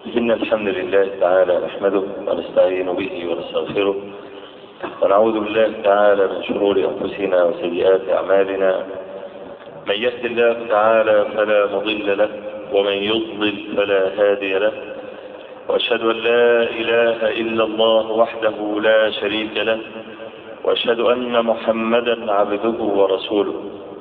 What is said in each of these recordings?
إن الحمد لله تعالى نحمده ونستعين به ونستغفره ونعوذ بالله تعالى من شرور أنفسنا وسيئات أعمالنا. من يهد الله تعالى فلا مضل له ومن يضلل فلا هادي له، وأشهد أن لا إله إلا الله وحده لا شريك له، وأشهد أن محمدا عبده ورسوله.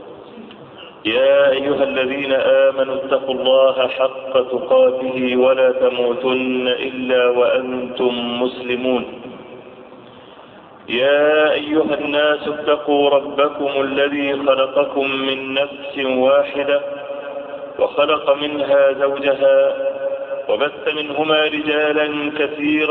يا أيها الذين آمنوا اتقوا الله حق تقاته ولا تموتن إلا وأنتم مسلمون. يا أيها الناس اتقوا ربكم الذي خلقكم من نفس واحدة وخلق منها زوجها وبث منهما رجالا كثيرا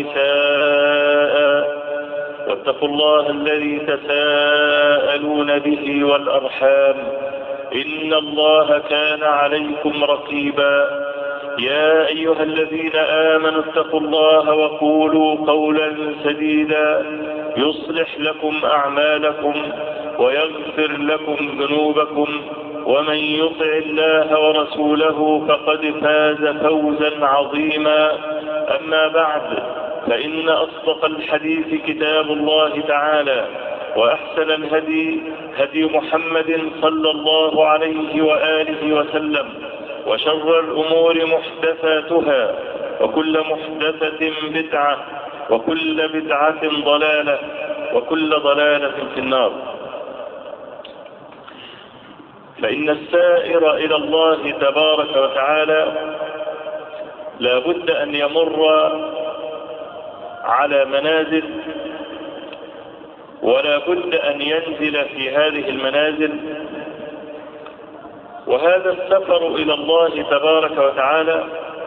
ونساء، واتقوا الله الذي تساءلون به والأرحام إن الله كان عليكم رقيبا. يا أيها الذين آمنوا اتقوا الله وقولوا قولا سديدا يصلح لكم أعمالكم ويغفر لكم ذنوبكم، ومن يطع الله ورسوله فقد فاز فوزا عظيما. أما بعد، فإن أصدق الحديث كتاب الله تعالى، وأحسن الهدي هدي محمد صلى الله عليه وآله وسلم، وشر الأمور محدثاتها، وكل محدثة بدعة، وكل بدعة ضلالة، وكل ضلالة في النار. فإن السائر إلى الله تبارك وتعالى لا بد أن يمر على منازل، ولا بد أن ينزل في هذه المنازل. وهذا السفر إلى الله تبارك وتعالى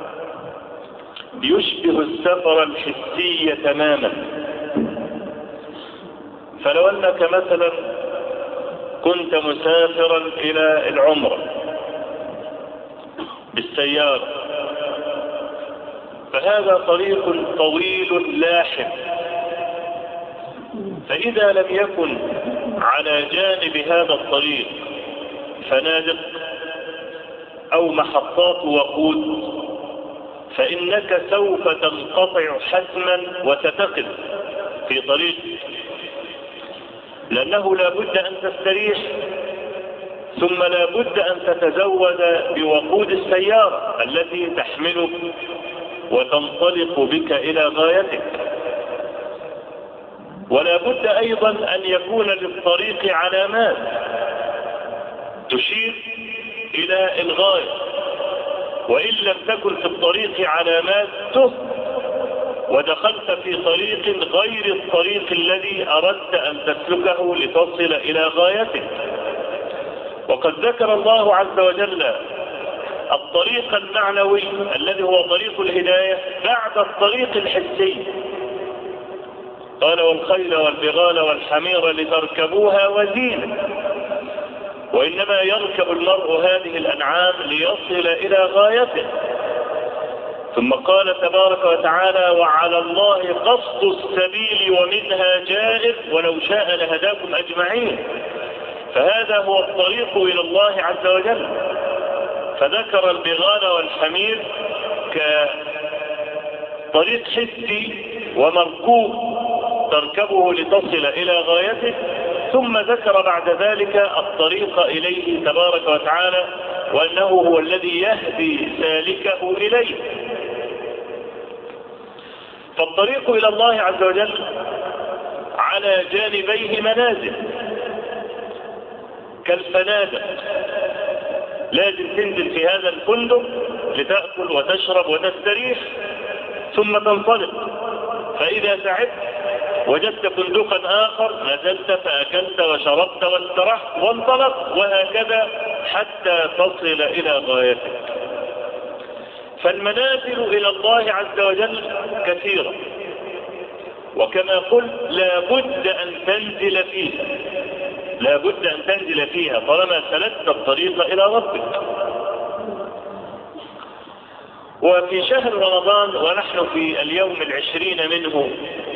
يشبه السفر الحسي تماما. فلو أنك مثلا كنت مسافرا إلى العمرة بالسيارة، فهذا طريق طويل لاحق، فإذا لم يكن على جانب هذا الطريق فنادق أو محطات وقود، فإنك سوف تنقطع حتما وتتقف في طريق، لأنه لا بد أن تستريح، ثم لا بد أن تتزود بوقود السيارة التي تحملك وتنطلق بك إلى غايتك. ولا بد أيضا أن يكون للطريق علامات تشير إلى الغاية، وإن لم تكن في الطريق علامات تهت ودخلت في طريق غير الطريق الذي أردت أن تسلكه لتصل إلى غايتك. وقد ذكر الله عز وجل الطريق المعنوي الذي هو طريق الهداية بعد الطريق الحسي. قال: والخيل والبغال والحمير لتركبوها وزينة. وإنما يركب المرء هذه الأنعام ليصل إلى غايته. ثم قال تبارك وتعالى: وعلى الله قصد السبيل ومنها جائر ولو شاء لهداكم أجمعين. فهذا هو الطريق إلى الله عز وجل. فذكر البغال والحمير كطريق حسي ومركوب تركبه لتصل إلى غايته، ثم ذكر بعد ذلك الطريق إليه تبارك وتعالى، وأنه هو الذي يهدي سالكه إليه. فالطريق إلى الله عز وجل على جانبيه منازل كالفنادق، لازم تنزل في هذا الفندق لتأكل وتشرب وتستريح ثم تنطلق، فإذا تعبت وجدت فندقا آخر نزلت فأكلت وشربت واسترحت وانطلقت، وهكذا حتى تصل إلى غايتك. فالمنازل إلى الله عز وجل كثيرة، وكما قلت لا بد أن تنزل فيها، لا بد أن تنزل فيها طالما سلكت الطريق إلى ربك. وفي شهر رمضان ونحن في اليوم 20 منه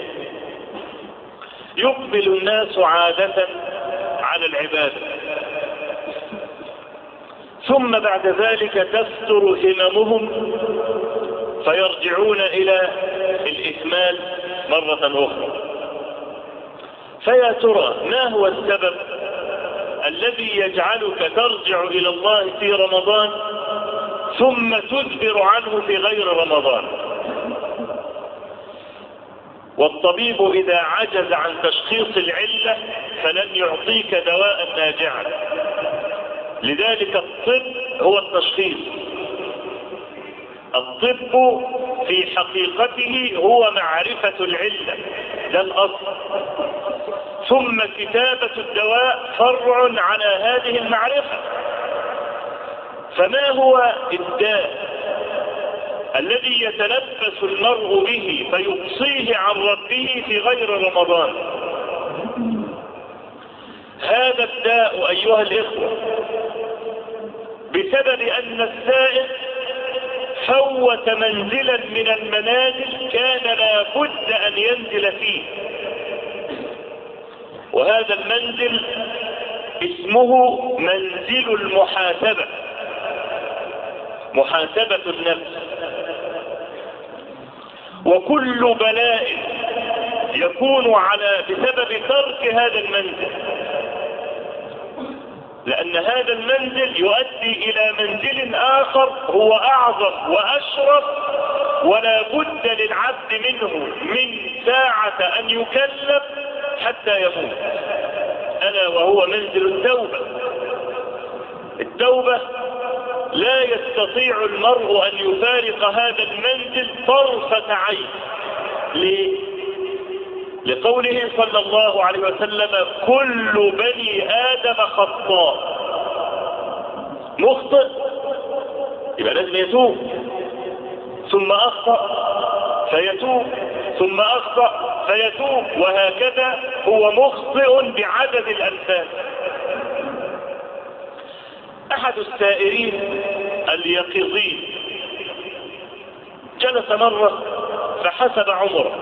يقبل الناس عادة على العبادة، ثم بعد ذلك تستر هممهم فيرجعون إلى الإكمال مرة أخرى. فيا ترى ما هو السبب الذي يجعلك ترجع إلى الله في رمضان ثم تدبر عنه في غير رمضان؟ والطبيب إذا عجز عن تشخيص العلة فلن يعطيك دواء ناجعا. لذلك الطب هو التشخيص. الطب في حقيقته هو معرفة العلة، ده الأصل، ثم كتابة الدواء فرع على هذه المعرفة. فما هو الداء الذي يتلبس المرء به فيقصيه عن ربه في غير رمضان؟ هذا الداء أيها الإخوة بسبب أن السائل فوت منزلا من المنازل كان لا بد أن ينزل فيه، وهذا المنزل اسمه منزل المحاسبة، محاسبة النفس. وكل بلاء يكون بسبب ترك هذا المنزل، لأن هذا المنزل يؤدي إلى منزل آخر هو أعظم وأشرف، ولا بد للعبد منه من ساعة أن يكلف حتى يموت، ألا وهو منزل التوبة. التوبة لا يستطيع المرء أن يفارق هذا المنزل طرفة عين. ليه؟ لقوله صلى الله عليه وسلم: كل بني آدم خطاء. مخطئ يبقى لازم يتوب، ثم أخطأ فيتوب، ثم أخطأ فيتوب، وهكذا هو مخطئ بعدد الأمثال. أحد السائرين اليقظين جلس مرة فحسب عمره،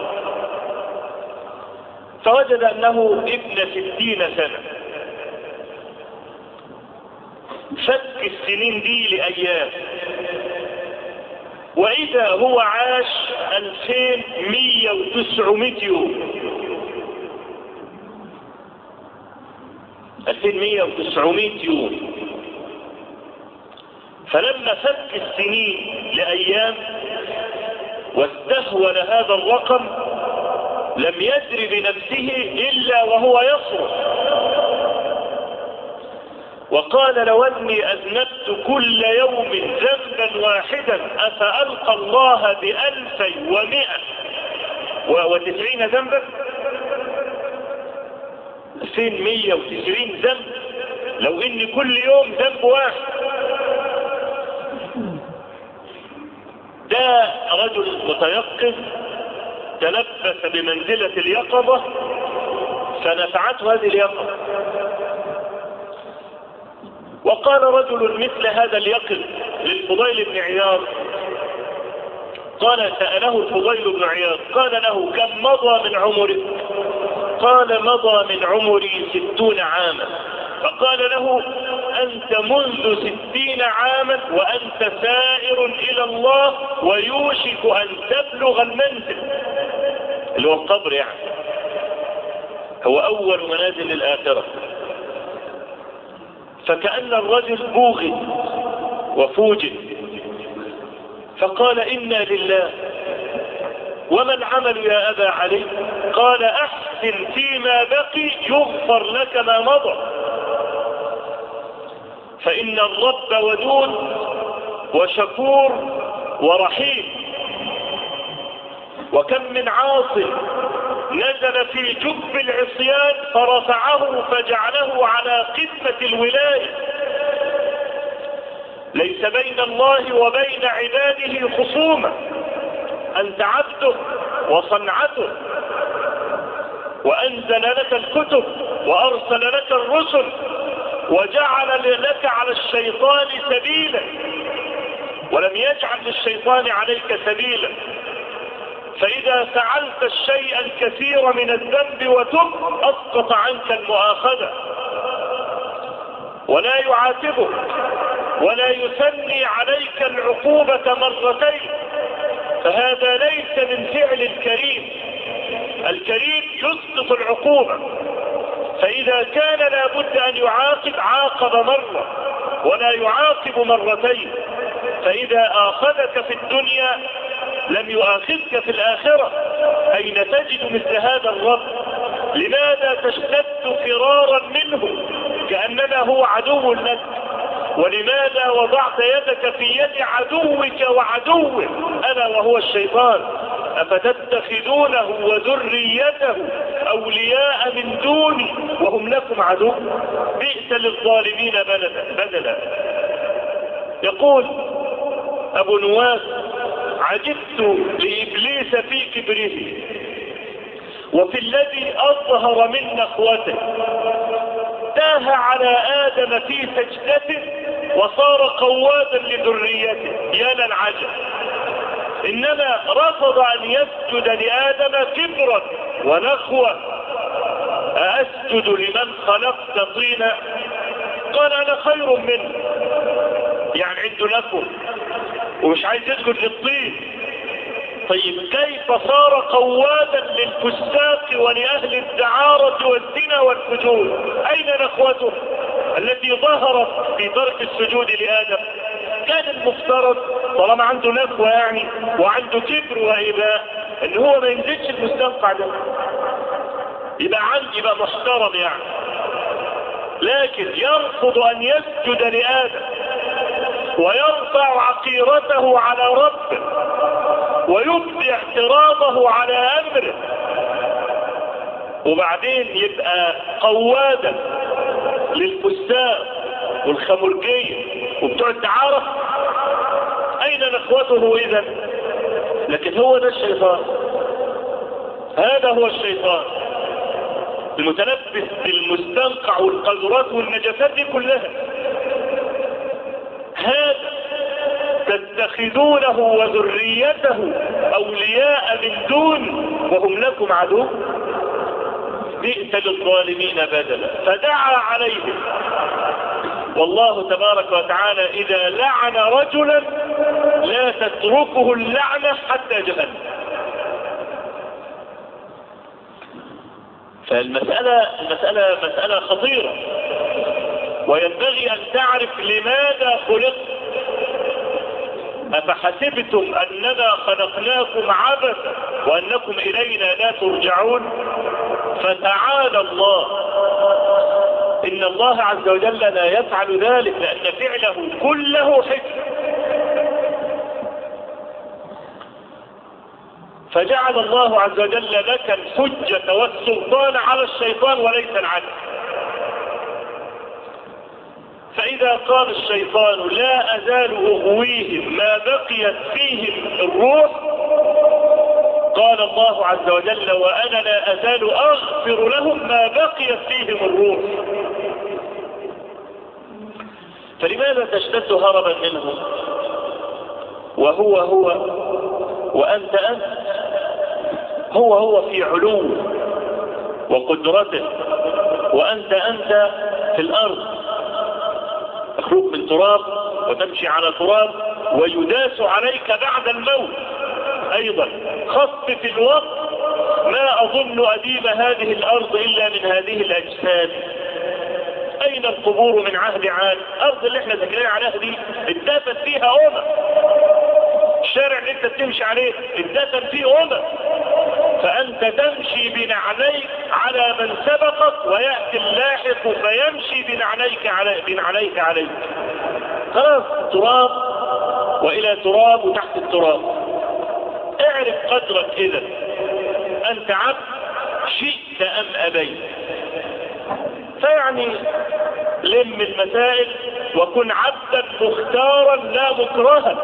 فوجد أنه ابن 60 سنة. فك السنين دي لأيام، وإذا هو عاش 2100 يوم. 2900 يوم. فلما فك السنين لأيام واستهون هذا الرقم لم يدر بنفسه إلا وهو يصرخ، وقال: لو أني أذنبت كل يوم ذنبا واحدا أفألقى الله ب2190 ذنبا؟ 2190 ذنب، لو إني كل يوم ذنب واحد. ده رجل متيقظ تلبس بمنزلة اليقظة فنفعته هذه اليقظة. وقال رجل مثل هذا اليقظ للفضيل بن عياض، قال: سأله الفضيل بن عياض قال له: كم مضى من عمرك؟ قال: مضى من عمري 60 عاما. فقال له: أنت منذ 60 عاما وأنت سائر إلى الله، ويوشك أن تبلغ المنزل اللي هو القبر، يعني هو أول منازل الآخرة. فكأن الرجل بوغي وفوجئ، فقال: إنا لله، وما العمل يا أبا علي؟ قال: أحسن فيما بقي يغفر لك ما مضى، فإن الرب ودود وشكور ورحيم. وكم من عاص نزل في جب العصيان فرفعه فجعله على قمة الولاية. ليس بين الله وبين عباده خصومة، أنت عبده وصنعته، وأنزل لك الكتب وأرسل لك الرسل وجعل لك على الشيطان سبيلا، ولم يجعل للشيطان عليك سبيلا. فإذا فعلت الشيء الكثير من الذنب وتب أسقط عنك المؤاخذة، ولا يعاتبك ولا يثني عليك العقوبة مرتين، فهذا ليس من فعل الكريم. الكريم يسقط العقوبة، فإذا كان لابد أن يعاقب عاقب مرة ولا يعاقب مرتين. فإذا آخذك في الدنيا لم يؤاخذك في الآخرة. أين تجد مثل هذا الرب؟ لماذا تشتد فرارا منه كأنما هو عدو لك؟ ولماذا وضعت يدك في يد عدوك وعدوه ألا وهو الشيطان؟ أفتتخذونه وذريته أولياء من دوني وهم لكم عدو؟ بئس للظالمين بدلا. يقول أبو نواس: عجبت لإبليس في كبره وفي الذي أظهر من نخوته، تاه على آدم في سجدته وصار قوادا لذريته. يا للعجب، إنما رفض أن يسجد لآدم كبرا ونخوة. أأسجد لمن خلقت طينا؟ قال أنا خير منه، يعني عنده نخوة ومش عايز يسجد للطين. طيب كيف صار قوادا للفساق ولأهل الدعارة والزنا والفجور؟ أين نخوته التي ظهرت في ترك السجود لآدم؟ كان المفترض طالما عنده نخوة يعني وعنده كبر وإباء ان هو ما ينزلش المستنقع ده، يبقى محترم يعني. لكن يرفض أن يسجد لآدم ويرفع عقيرته على ربه ويبدي اعتراضه على أمره، وبعدين يبقى قوادا للفساق والخمرجية وبتوع الدعارة. أين نخوته إذن؟ لكن هو ده الشيطان، هذا هو الشيطان المتلبس بالمستنقع والقذرات والنجاسات دي كلها. هذا تتخذونه وذريته أولياء من دون وهم لكم عدو، بئس للظالمين بدلا. فدعا عليهم، والله تبارك وتعالى إذا لعن رجلا لا تتركه اللعنة حتى جهنم. فالمسألة مسألة خطيرة، وينبغي أن تعرف لماذا خلقت. أفحسبتم أننا خلقناكم عبثا وأنكم إلينا لا ترجعون؟ فتعالى الله، إن الله عز وجل لا يفعل ذلك لأن فعله كله حكمة. فجعل الله عز وجل لك الحجة والسلطان على الشيطان وليس العكس. فإذا قال الشيطان لا أزال أغويهم ما بقيت فيهم الروح، قال الله عز وجل وأنا لا أزال أغفر لهم ما بقيت فيهم الروح. فلماذا تشتد هربا منهم وهو وأنت أنت؟ هو في علو وقدرته وأنت في الأرض، مخلوق من تراب وتمشي على تراب ويداس عليك بعد الموت. أيضا خفف الوقت، ما أظن أديم هذه الأرض إلا من هذه الأجساد. أين القبور من عهد عاد؟ الأرض اللي احنا ساكنين عليها دي اتدفن فيها الشارع اللي انت بتمشي عليه اتدفن فيه فأنت تمشي بنعليك على من سبقك ويأتي اللاحق فيمشي بنعليك عليك. خلاص تراب وإلى تراب وتحت التراب. اعرف قدرك إذا أنت عبد شئت أم أبيت. فيعني لم المسائل وكن عبدا مختارا لا مكرها.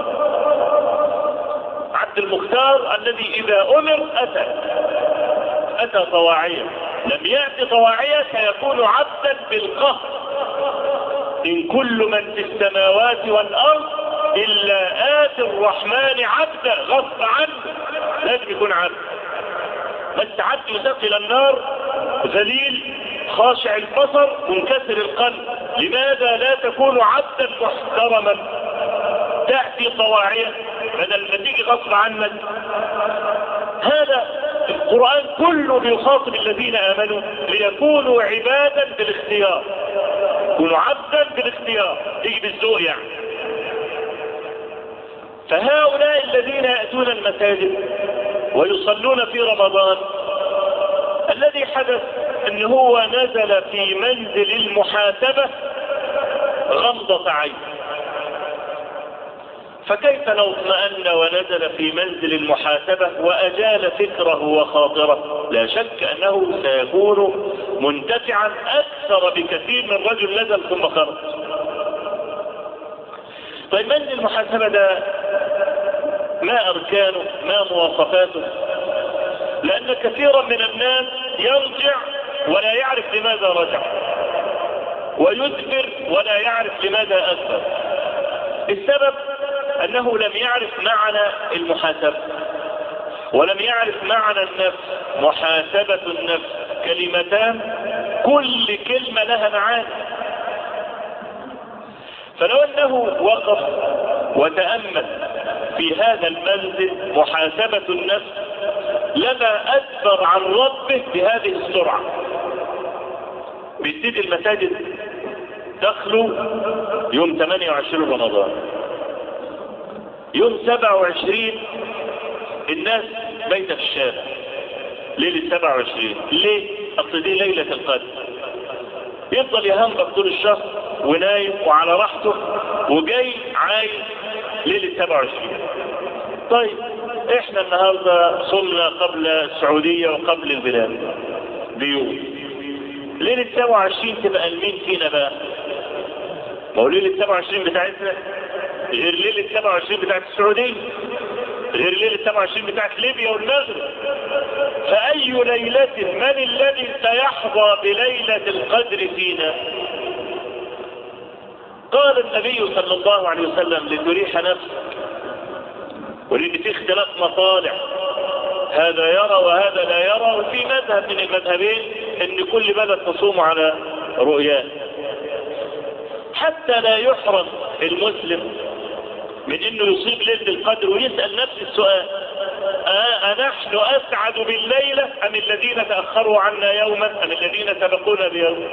عبد المختار الذي إذا أمر أتى طواعيا، لم يأتي طواعيا سيكون عبدا بالقهر. إن كل من في السماوات والأرض إلا آتي الرحمن عبدا، غصب عنه لازم يكون عبد. بس عبد يساق إلى النار ذليل خاشع البصر منكسر القلب. لماذا لا تكون عبدا محترما؟ تأتي طواعية بدل ما تيجي غصب عنك. هذا القرآن كله بيخاطب الذين آمنوا ليكونوا عبادا بالاختيار، يكونوا عبدا بالاختيار، تيجي بالذوق يعني. فهؤلاء الذين يأتون المساجد ويصلون في رمضان، الذي حدث ان هو نزل في منزل المحاسبة غمضة عين. فكيف لو اطمأن ونزل في منزل المحاسبة وأجال فكره وخاطره؟ لا شك أنه سيكون منتفعا أكثر بكثير من رجل نزل ثم خرج. طيب منزل المحاسبة ده ما أركانه؟ ما مواصفاته؟ لأن كثيرا من الناس يرجع ولا يعرف لماذا رجع، ويدبر ولا يعرف لماذا أدبر. السبب أنه لم يعرف معنى المحاسبة، ولم يعرف معنى النفس. محاسبة النفس كلمتان كل كلمة لها معاني. فلو أنه وقف وتأمل في هذا المنزل محاسبة النفس لما أدبر عن ربه بهذه السرعة. بتزيد المساجد دخلوا يوم 28 رمضان، يوم 27 الناس بيت في الشارع ليلة 27. ليه؟ أصل دي ليلة القدر. يفضل يهمك طول الشهر ونايم وعلى راحته وجاي عايز ليلة 27. طيب احنا النهاردة صمنا قبل السعودية وقبل البلاد بيوم. ليلة 27 تبقى لمين فينا بقى؟ ما هو ليلة 27 بتاعتنا غير ليلة 27 بتاعت السعودية، غير ليلة 27 بتاعت ليبيا والمغرب. فأي ليلة من الذي سيحظى بليلة القدر فينا؟ قال النبي صلى الله عليه وسلم لتريح نفسك، ولأن في اختلاف مطالع، هذا يرى وهذا لا يرى، وفي مذهب من المذهبين ان كل بلد تصوم على رؤياه، حتى لا يحرم المسلم من انه يصيب ليلة القدر ويسأل نفس السؤال: أنحن أسعد بالليلة أم الذين تأخروا عنا يوما أم الذين سبقونا بيوم؟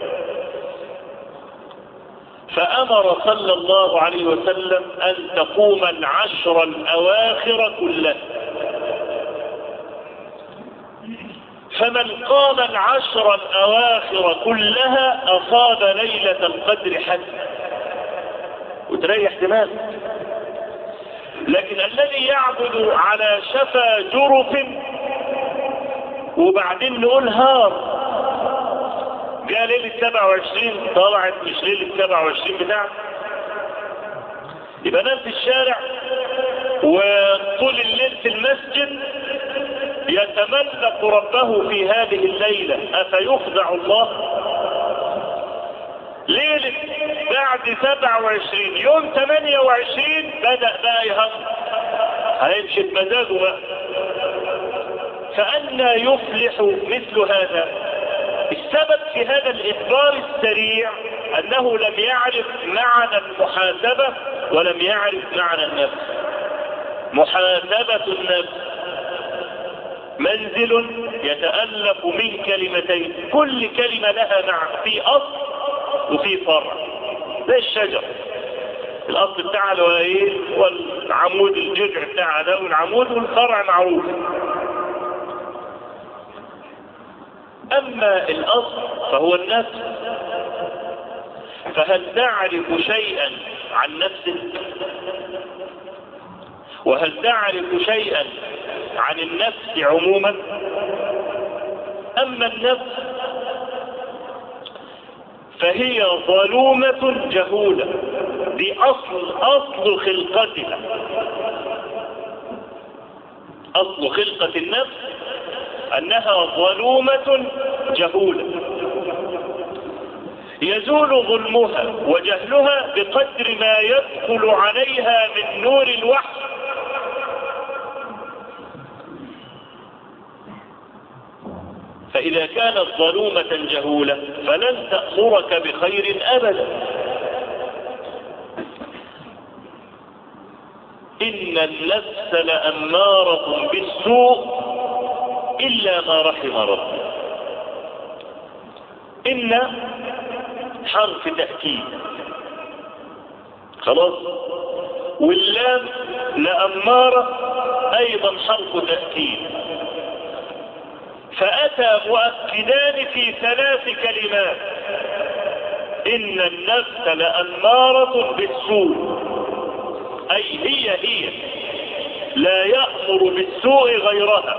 فأمر صلى الله عليه وسلم أن تقوم العشر الأواخر كلها. فمن قام العشر الأواخر كلها أصاب ليلة القدر حسنة وتريح دماغك. لكن الذي يعبد على شفا جرف وبعدين نقول هار، جاء ليلة 27 طلعت مش ليلة 27 بتاعته، يبقى نام في الشارع وطول الليل في المسجد يتملق ربه في هذه الليلة. أفيخدع الله؟ ليلة بعد 27 يوم 28 بدأ بقى يهم، هيمشي بمزاجه بقى. فأنا يفلح مثل هذا؟ السبب في هذا الإخبار السريع أنه لم يعرف معنى المحاسبة ولم يعرف معنى النفس. محاسبة النفس منزل يتألف من كلمتين، كل كلمة لها معنى، في أصل وفي فرع. زي الشجر، الأصل بتاعها اللي هو إيه؟ والعمود، الجذع بتاعها ده والعمود، والفرع معروف. أما الأصل فهو النفس. فهل تعرف شيئا عن نفسك؟ وهل تعرف شيئا عن النفس عموما؟ أما النفس فهي ظلومة جهولة، دي أصل خلقتها. أصل خلقة النفس أنها ظلومة جهولة، يزول ظلمها وجهلها بقدر ما يدخل عليها من نور الوحي. فإذا كانت ظلومة جهولة فلن تأمرك بخير أبدا. إن النفس لأمارة بالسوء إلا ما رحم ربي. إن حرف تأكيد خلاص، واللام لأمارة أيضا حرف تأكيد، فأتى مؤكدان في 3 كلمات. إن النفس لأمارة بالسوء، أي هي لا يأمر بالسوء غيرها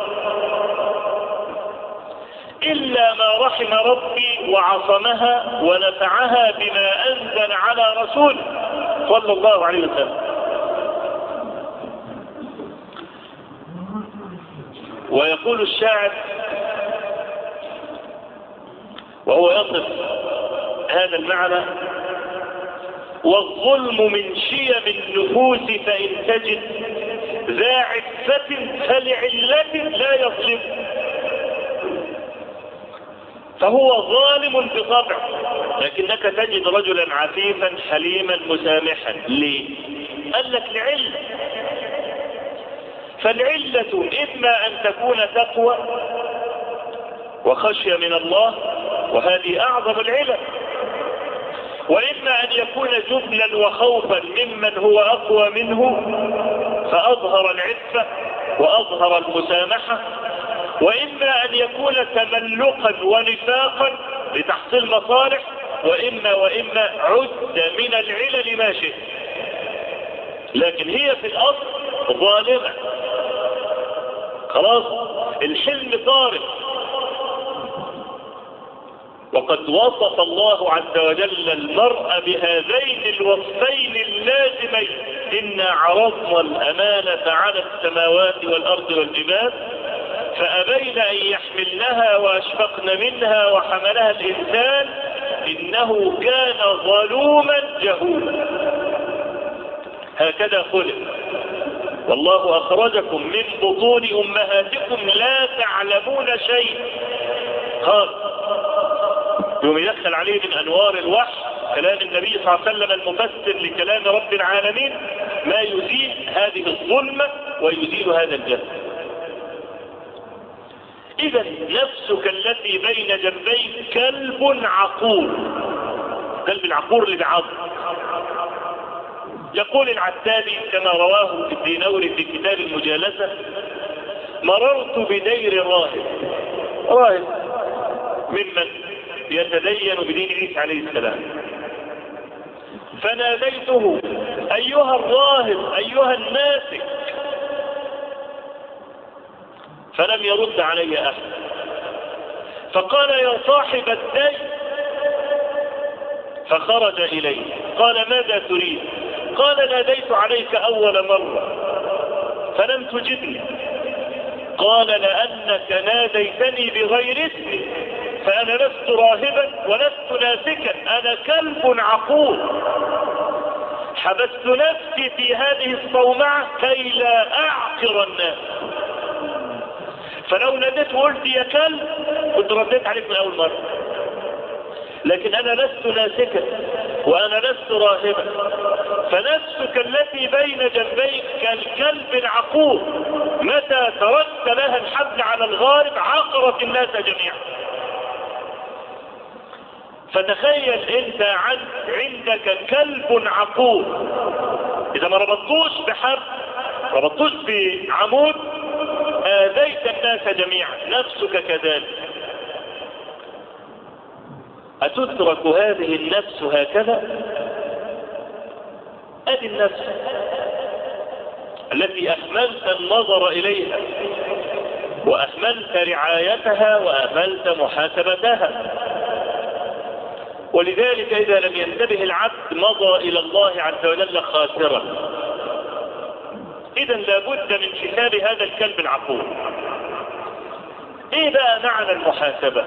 إلا ما رحم ربي وعصمها ونفعها بما أنزل على رسوله صلى الله عليه وسلم. ويقول الشاعر وهو يصف هذا المعنى: والظلم من شيم النفوس فإن تجد ذا عفة فلعلة لا يظلم. فهو ظالم بطبعه، لكنك تجد رجلا عفيفا حليما مسامحا. ليه؟ قال لك لعلة. فالعلة إما أن تكون تقوى وخشية من الله، وهذه أعظم العلل، وإما أن يكون جبلا وخوفا ممن هو أقوى منه فأظهر العفة وأظهر المسامحة، وإما أن يكون تملقا ونفاقا لتحصيل مصالح، وإما عد من العلل ما شئت، لكن هي في الأصل ظالمة. خلاص، الحلم طارق. وقد وصف الله عز وجل المرء بهذين الوصفين اللازمين: إنا عرضنا الأمانة على السماوات والأرض والجبال فأبين أن يحملنها وأشفقن منها وحملها الإنسان إنه كان ظلوما جهولا. هكذا خلق. والله أخرجكم من بطون أمهاتكم لا تعلمون شيء. قال يوم يدخل عليه من أنوار الوحي كلام النبي صلى الله عليه وسلم المفسر لكلام رب العالمين ما يزيل هذه الظلمة ويزيل هذا الجهل. إذا نفسك التي بين جنبيك كلب عقور، كلب العقور اللي بعض. يقول العتابي كما رواه الدينوري في كتاب المجالسة: مررت بدير راهب ممن يتدين بدين عيسى عليه السلام، فناديته: أيها الراهب أيها الناسك، فلم يرد علي أحد. فقال: يا صاحب الدين. فخرج إليه قال: ماذا تريد؟ قال: ناديت عليك أول مرة فلم تجبني. قال: لأنك ناديتني بغير اسمي، فأنا لست راهبا ولست ناسكا، أنا كلب عقور، حبست نفسي في هذه الصومعة كي لا أعقر الناس. فلو ناديت وقلت يا كلب كنت رديت عليك من أول مرة، لكن أنا لست ناسكا وأنا لست راهبا. فنفسك التي بين جنبيك كالكلب العقور، متى تركت لها الحبل على الغارب عقرت الناس جميعا. فتخيل انت عندك كلب عقور، اذا ما ربطتوش بحبل ربطتوش بعمود آذيت الناس جميعا. نفسك كذلك. أتترك هذه النفس هكذا؟ هذه النفس التي أهملت النظر إليها وأهملت رعايتها وأهملت محاسبتها. ولذلك إذا لم ينتبه العبد مضى إلى الله عز وجل خاسرا. إذا لابد من حساب هذا الكلب العقور. إيه بقى معنى المحاسبة؟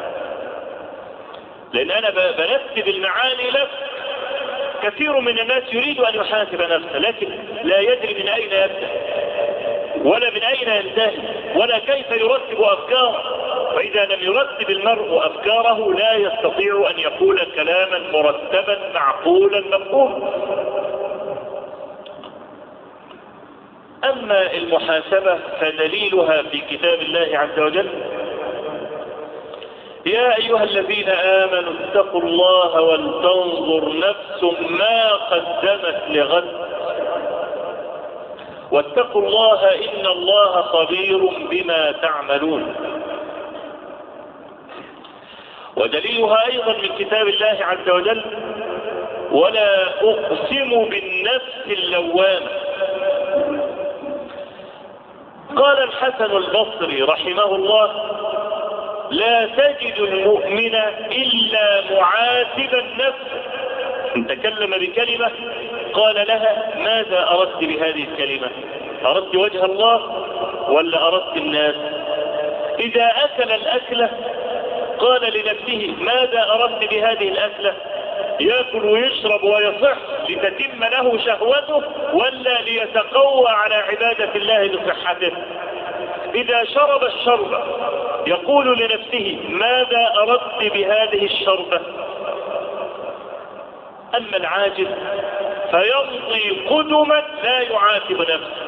لأن أنا برتب المعاني لك. كثير من الناس يريد أن يحاسب نفسه لكن لا يدري من أين يبدأ ولا من أين ينتهي ولا كيف يرتب أفكاره. فإذا لم يرتب المرء أفكاره لا يستطيع أن يقول كلاما مرتبا معقولا مفهوما. أما المحاسبة فدليلها في كتاب الله عز وجل: يا أيها الذين آمنوا اتقوا الله ولتنظر نفس ما قدمت لغد واتقوا الله إن الله خبير بما تعملون. ودليلها أيضا من كتاب الله عز وجل: ولا أقسم بالنفس اللوامة. قال الحسن البصري رحمه الله: لا تجد المؤمن إلا معاتبا نفسه. تكلم بكلمة قال لها: ماذا أردت بهذه الكلمة؟ أردت وجه الله ولا أردت الناس؟ إذا أكل الأكلة قال لنفسه: ماذا أردت بهذه الأكلة؟ يأكل ويشرب ويصح لتتم له شهوته ولا ليتقوى على عبادة الله بصحته؟ إذا شرب الشربة يقول لنفسه: ماذا أردت بهذه الشربة؟ أما العاجز فيمضي قدما لا يعاتب نفسه.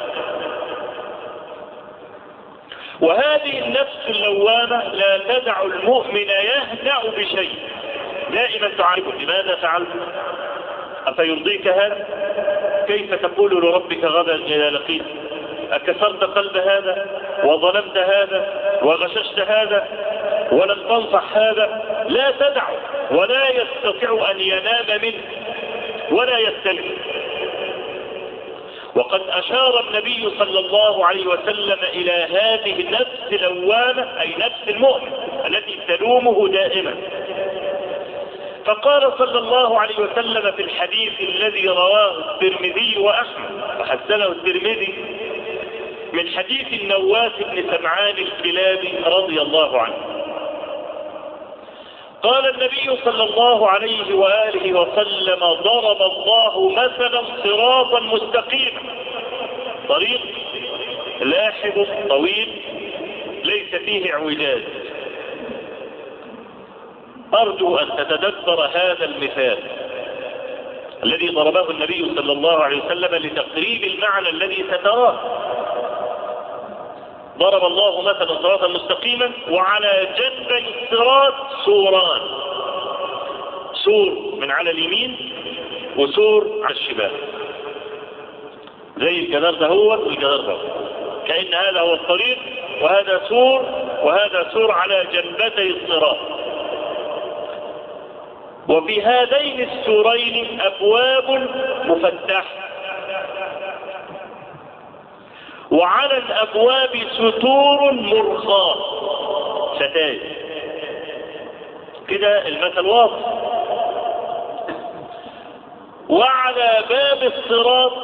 وهذه النفس اللوامة لا تدع المؤمن يهنأ بشيء، دائما تعاتبه: لماذا فعلت؟ أفيرضيك هذا؟ كيف تقول لربك غدا إذا لقيت؟ أكسرت قلب هذا وظلمت هذا وغششت هذا ولم تنصح هذا؟ لا تدعه، ولا يستطيع أن ينام منه ولا يستلم. وقد أشار النبي صلى الله عليه وسلم إلى هذه النفس اللوامة، أي نفس المؤمن التي تلومه دائما، فقال صلى الله عليه وسلم في الحديث الذي رواه الترمذي وأحمد وحسنه الترمذي من حديث النواس بن سمعان الكلابي رضي الله عنه: قال النبي صلى الله عليه وآله وسلم: ضرب الله مثلا صراطا مستقيما، طريق لاحب طويل ليس فيه اعوجاج. أرجو أن تتدبر هذا المثال الذي ضربه النبي صلى الله عليه وسلم لتقريب المعنى الذي ستراه. ضرب الله مثلا صراطا مستقيما وعلى جنبي الصراط سوران، سور من على اليمين وسور على الشمال، زي الجدار ده هو والجدار ده، كأن هذا هو الطريق وهذا سور وهذا سور على جنبتي الصراط. وفي هذين السورين أبواب مفتحة، وعلى الأبواب ستور مرخاة، ستاير كده، المثل واضح. وعلى باب الصراط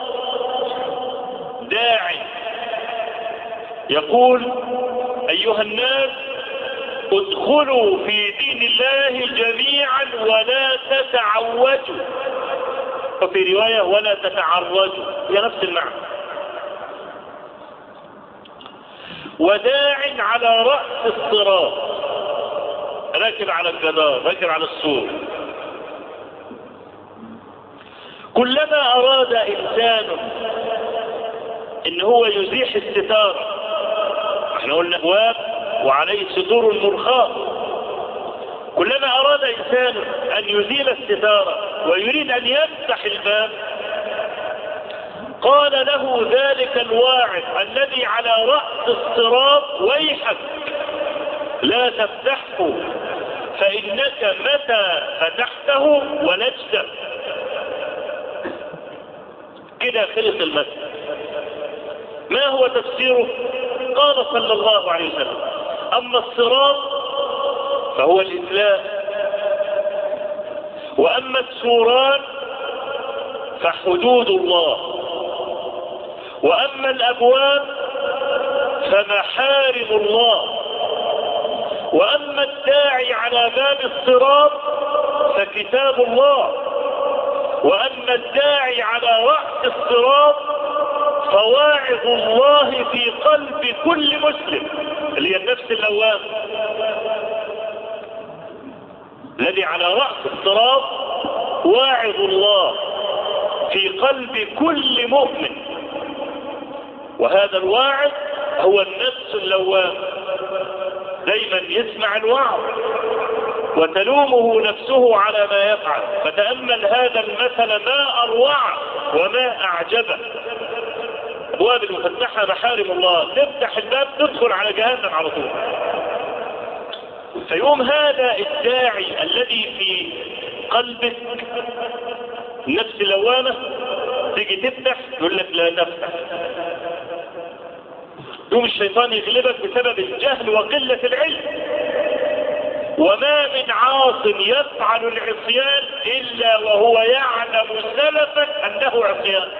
داع يقول: أيها الناس ادخلوا في دين الله جميعا ولا تتعوجوا، وفي رواية ولا تتعرجوا، هي نفس المعنى. وداع على رأس الصراط، راكب على الجدار، راكب على السور. كلما أراد إنسان إن هو يزيح الستارة، احنا قلنا أبواب وعليه ستور مرخاة، كلما أراد إنسان أن يزيل الستارة ويريد أن يفتح الباب قال له ذلك الواعظ الذي على رأس الصراط: ويحك لا تفتحه فإنك متى فتحته ولجت. كده خلص المثل. ما هو تفسيره؟ قال صلى الله عليه وسلم: أما الصراط فهو الإسلام، وأما السوران فحدود الله، وأما الأبواب فمحارم الله، وأما الداعي على باب الصراط فكتاب الله، وأما الداعي على رأس الصراط فواعظ الله في قلب كل مسلم، اللي هي النفس اللوامة. الذي على رأس الصراط واعظ الله في قلب كل مؤمن، وهذا الواعظ هو النفس اللوام، دايما يسمع الوعظ وتلومه نفسه على ما يفعل. فتأمل هذا المثل ما أروعه وما أعجبه. أبواب المفتحة محارم الله، تفتح الباب تدخل على جهنم على طول. فيوم هذا الداعي الذي في قلبك نفس لوامة تيجي تفتح يقول لك لا تفتح. يوم الشيطان يغلبك بسبب الجهل وقلة العلم. وما من عاص يفعل العصيان إلا وهو يعلم سلفا أنه عصيان.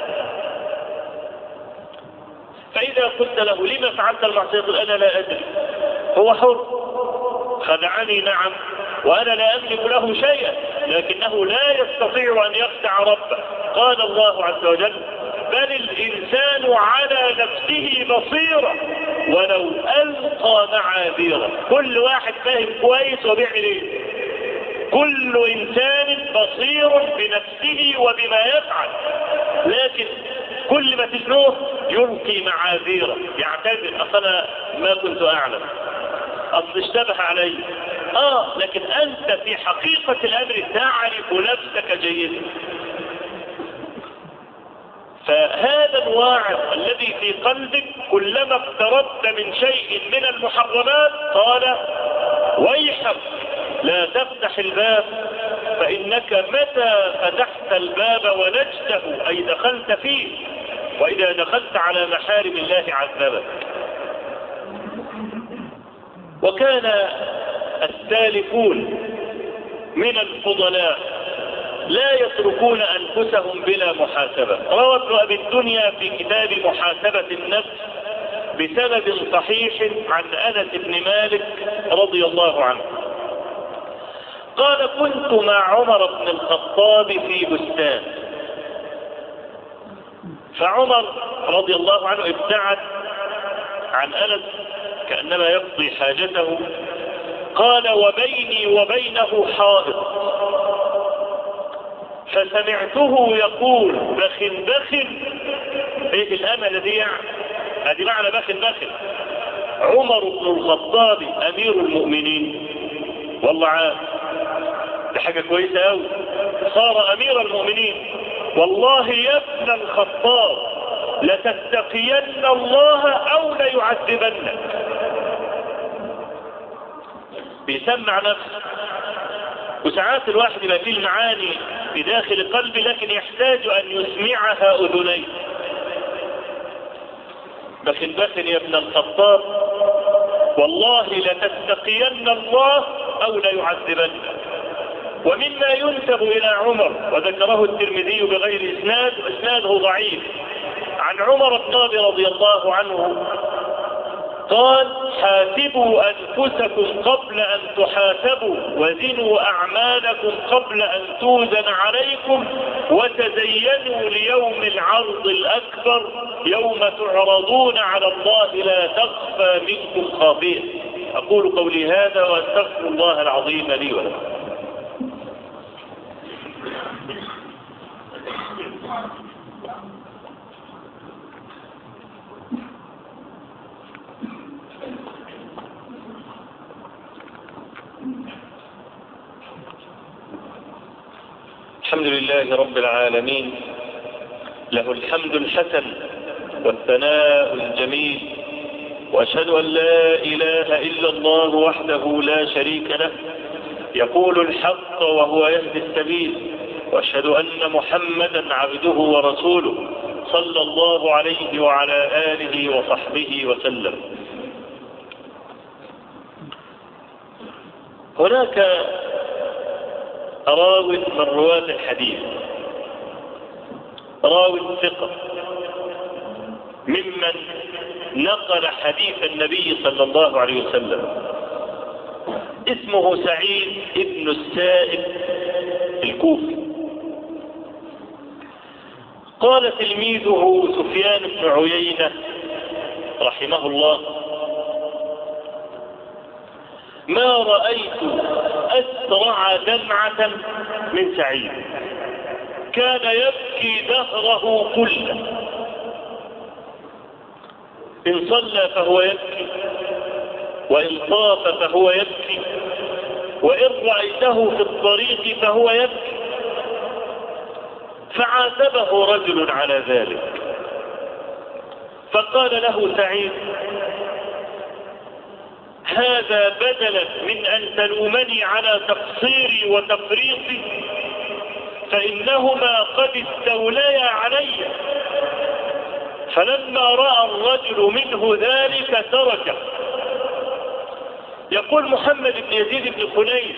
فإذا قلت له لما فعلت المعصية قل أنا لا أدري، هو حر، خدعني نعم وأنا لا أملك له شيئا، لكنه لا يستطيع أن يخدع ربه. قال الله عز وجل بل الإنسان على نفسه بصيرة ولو ألقى معاذيره. كل واحد فاهم كويس وبيعمل ايه. كل إنسان بصير بنفسه وبما يفعل، لكن كل ما تجنوه يلقي معاذيره، يعتذر أصلا ما كنت أعلم، أصل اشتبه علي. لكن أنت في حقيقة الأمر تعرف نفسك جيدا. فهذا الواعظ الذي في قلبك كلما اقتربت من شيء من المحرمات قال ويحك لا تفتح الباب، فإنك متى فتحت الباب ولجته أي دخلت فيه، وإذا دخلت على محارم الله عذبك. وكان السالفون من الفضلاء لا يتركون أنفسهم بلا محاسبة. روى ابن أبي الدنيا في كتاب محاسبة النفس بسند صحيح عن أنس بن مالك رضي الله عنه قال كنت مع عمر بن الخطاب في بستان، فعمر رضي الله عنه ابتعد عن أنس كأنما يقضي حاجته. قال وبيني وبينه حائط، فسمعته يقول بخ بخ. ايه الامل دي؟ هذه معنى بخ بخ. عمر بن الخطاب امير المؤمنين، والله عارف دي حاجة كويسة قوي، صار امير المؤمنين. والله يا ابن الخطاب لتتقين الله او ليعذبنك. بيسمع نفسه. وساعات الواحد يبقى فيه المعاني في داخل قلبه لكن يحتاج أن يسمعها أذنيه. بخن يا ابن الخطاب والله لتتقين الله أو ليعذبنك. ومما ينسب إلى عمر وذكره الترمذي بغير إسناد وإسناده ضعيف عن عمر الطابي رضي الله عنه قال حاسبوا أنفسكم قبل أن تحاسبوا وزنوا أعمالكم قبل أن توزن عليكم وتزينوا ليوم العرض الأكبر يوم تعرضون على الله لا تخفى منكم خافية. أقول قولي هذا وأستغفر الله العظيم لي ولكم. الحمد لله رب العالمين، له الحمد الحسن والثناء الجميل، وأشهد أن لا إله إلا الله وحده لا شريك له يقول الحق وهو يهدي السبيل، وأشهد أن محمدا عبده ورسوله صلى الله عليه وعلى آله وصحبه وسلم. هناك راو من رواة الحديث، راو ثقة ممن نقل حديث النبي صلى الله عليه وسلم، اسمه سعيد ابن السائب الكوفي. قال تلميذه سفيان بن عيينة رحمه الله ما رأيت أسرع دمعة من سعيد، كان يبكي دهره كله. إن صلى فهو يبكي، وإن طاف فهو يبكي، وإن رأيته في الطريق فهو يبكي. فعاتبه رجل على ذلك، فقال له سعيد: هذا بدلا من أن تلومني على تقصيري وتفريطي، فإنهما قد استوليا علي. فلما رأى الرجل منه ذلك تركه. يقول محمد بن يزيد بن خنيس: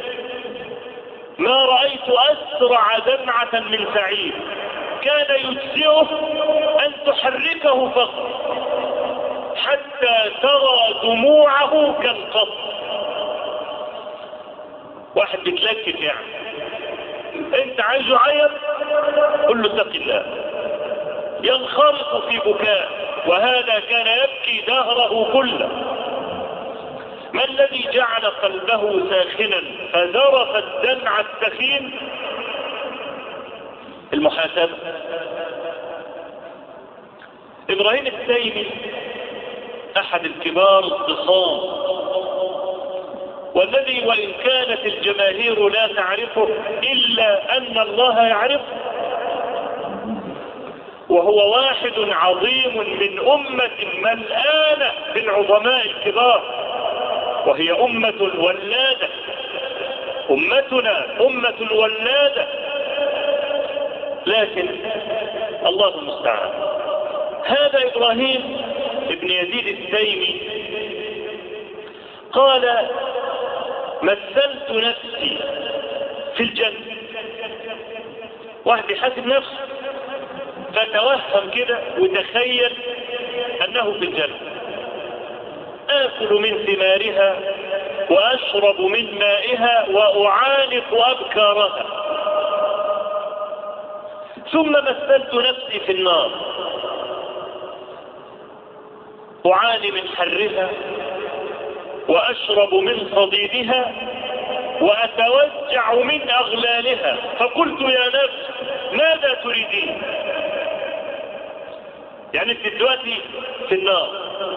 ما رأيت أسرع دمعة من سعيد، كان يجزئه أن تحركه فقط حتى ترى دموعه كالقطر. واحد بيتلكك يعني، انت عايزه عيب قل له اتق الله، ينخرط في بكاء، وهذا كان يبكي دهره كله. ما الذي جعل قلبه ساخنا فذرف الدمع السخين؟ المحاسبة. إبراهيم التيمي أحد الكبار الضخام، والذي وإن كانت الجماهير لا تعرفه إلا أن الله يعرفه، وهو واحد عظيم من أمة ملآنة بالعظماء الكبار، وهي أمة الولادة. أمتنا أمة الولادة، لكن الله المستعان. هذا إبراهيم ابن يزيد التيمي قال: مثلت نفسي في الجنة. واحد بيحاسب نفسه فتوهم كده وتخيل أنه في الجنة، آكل من ثمارها وأشرب من مائها وأعانق أبكارها. ثم مثلت نفسي في النار، أعاني من حرها وأشرب من صديدها وأتوجع من أغلالها. فقلت: يا نفس ماذا تريدين؟ يعني انت دلوقتي في النار،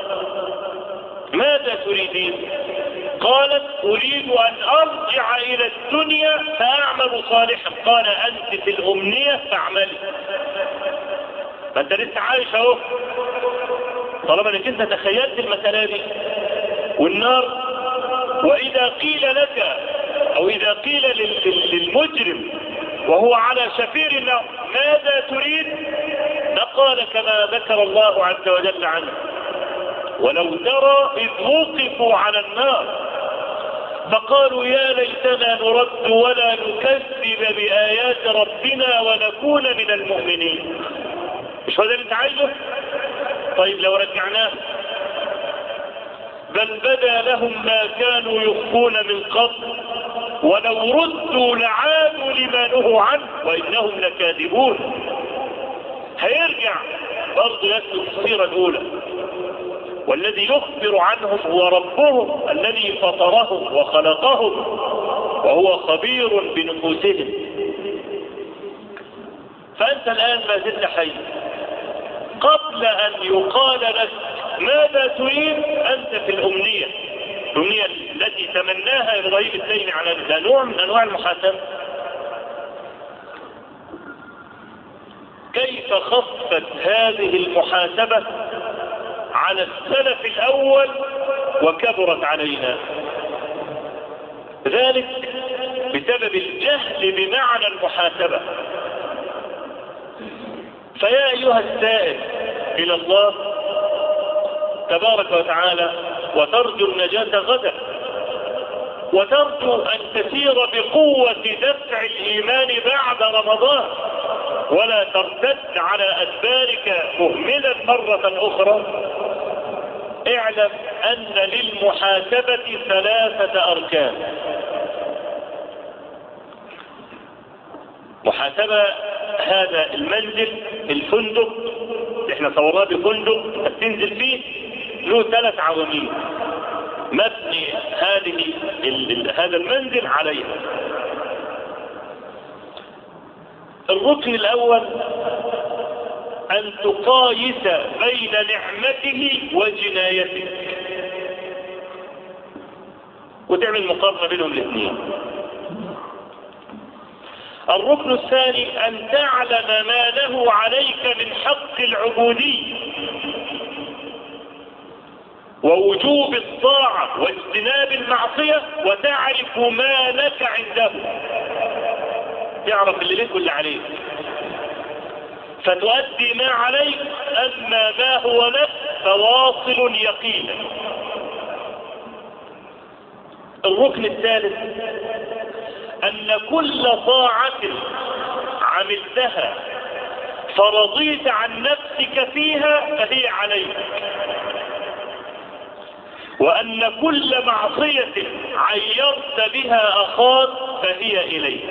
ماذا تريدين؟ قالت: أريد أن أرجع إلى الدنيا فأعمل صالحا. قال: أنت في الأمنية فاعملي، ما أنت لسه عايش أهو، طالما انك انت تخيلت المسألة دي. والنار، وإذا قيل لك أو إذا قيل للمجرم وهو على شفير النار ماذا تريد؟ لقال كما ذكر الله عز وجل عنه: ولو ترى إذ وقفوا على النار فقالوا يا ليتنا نرد ولا نكذب بآيات ربنا ونكون من المؤمنين. مش هذا اللي انت عايزه؟ طيب لو رجعناه: بل بدا لهم ما كانوا يخفون من قبل ولو ردوا لعادوا لما نهوا عنه وإنهم لكاذبون. هيرجع برضه يسلك الصيغة الأولى، والذي يخبر عنهم هو ربهم الذي فطرهم وخلقهم وهو خبير بنفوسهم. فأنت الآن ما زلت حي، قبل أن يقال لك ماذا تريد أنت في الأمنية التي تمناها إبراهيم التيمي على نوع من أنواع المحاسبة. كيف خفت هذه المحاسبة على السلف الأول وكبرت علينا؟ ذلك بسبب الجهل بمعنى المحاسبة. فيا أيها السائل إلى الله تبارك وتعالى وترجو النجاة غدا، وترجو أن تسير بقوة دفع الإيمان بعد رمضان، ولا ترتد على أدبارك مهملا مرة أخرى، اعلم أن للمحاسبة 3 أركان. محاسبة هذا المنزل، الفندق احنا صورناه بفندق تنزل فيه، له 3 عواميد مبني هذا المنزل عليها. الركن الأول أن تقايس بين نعمته وجنايته وتعمل مقارنة بينهم الاثنين. الركن الثاني أن تعلم ما له عليك من حق العبودية ووجوب الطاعة واجتناب المعصية، وتعرف ما لك عنده، تعرف اللي لك واللي عليك، فتؤدي ما عليك، أما ما هو لك فواصل يقينا. الركن الثالث أن كل طاعة عملتها فرضيت عن نفسك فيها فهي عليك، وأن كل معصية عيرت بها أخاك فهي إليك.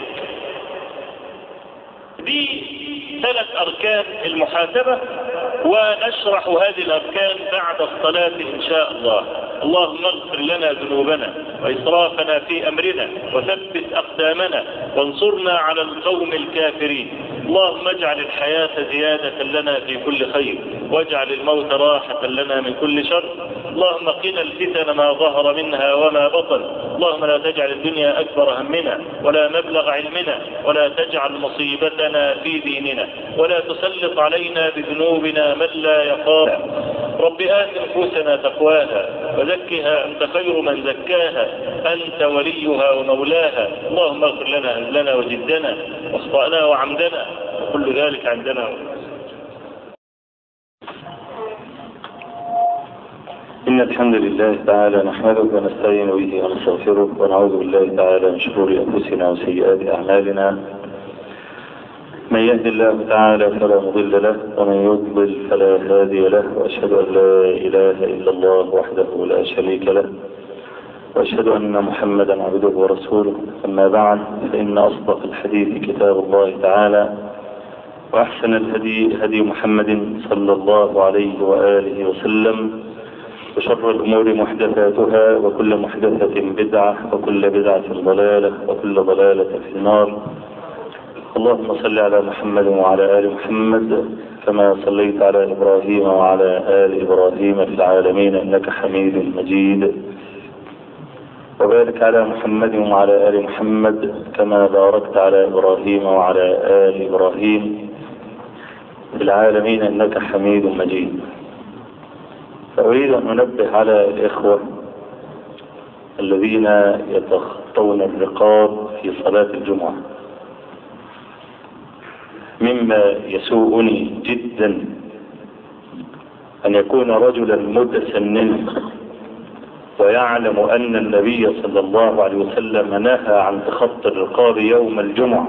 دي 3 أركان المحاسبة، ونشرح هذه الأركان بعد الصلاة إن شاء الله. اللهم اغفر لنا ذنوبنا وإسرافنا في أمرنا وثبت أقدامنا وانصرنا على القوم الكافرين. اللهم اجعل الحياة زيادة لنا في كل خير، واجعل الموت راحة لنا من كل شر. اللهم قنا الفتن ما ظهر منها وما بطن. اللهم لا تجعل الدنيا أكبر همنا ولا مبلغ علمنا، ولا تجعل مصيبتنا في ديننا، ولا تسلط علينا بذنوبنا من لا يخاف. رب آت نفوسنا تقواها وزكها أنت خير من زكاها، أنت وليها ومولاها. اللهم اغفر لنا هزلنا وجدنا واخطأنا وعمدنا وكل ذلك عندنا. إن الحمد لله تعالى نحمده ونستعين به ونستغفره ونعوذ بالله تعالى من شرور أنفسنا وسيئات أعمالنا. من يهد الله تعالى فلا مضل له، ومن يضلل فلا هادي له، وأشهد أن لا إله إلا الله وحده لا شريك له، وأشهد أن محمدا عبده ورسوله. أما بعد، فإن أصدق الحديث كتاب الله تعالى، وأحسن الهدي هدي محمد صلى الله عليه وآله وسلم، وشر الأمور محدثاتها، وكل محدثة بدعة، وكل بدعة ضلالة، وكل ضلالة في النار. اللهم صل على محمد وعلى آل محمد كما صليت على إبراهيم وعلى آل إبراهيم في العالمين إنك حميد مجيد، وبارك على محمد وعلى آل محمد كما باركت على إبراهيم وعلى آل إبراهيم في العالمين إنك حميد مجيد. فأريد أن أنبه على الإخوة الذين يتخطون الرقاب في صلاة الجمعة. مما يسوءني جدا أن يكون رجلا متسننا ويعلم أن النبي صلى الله عليه وسلم نهى عن تخطي الرقاب يوم الجمعة،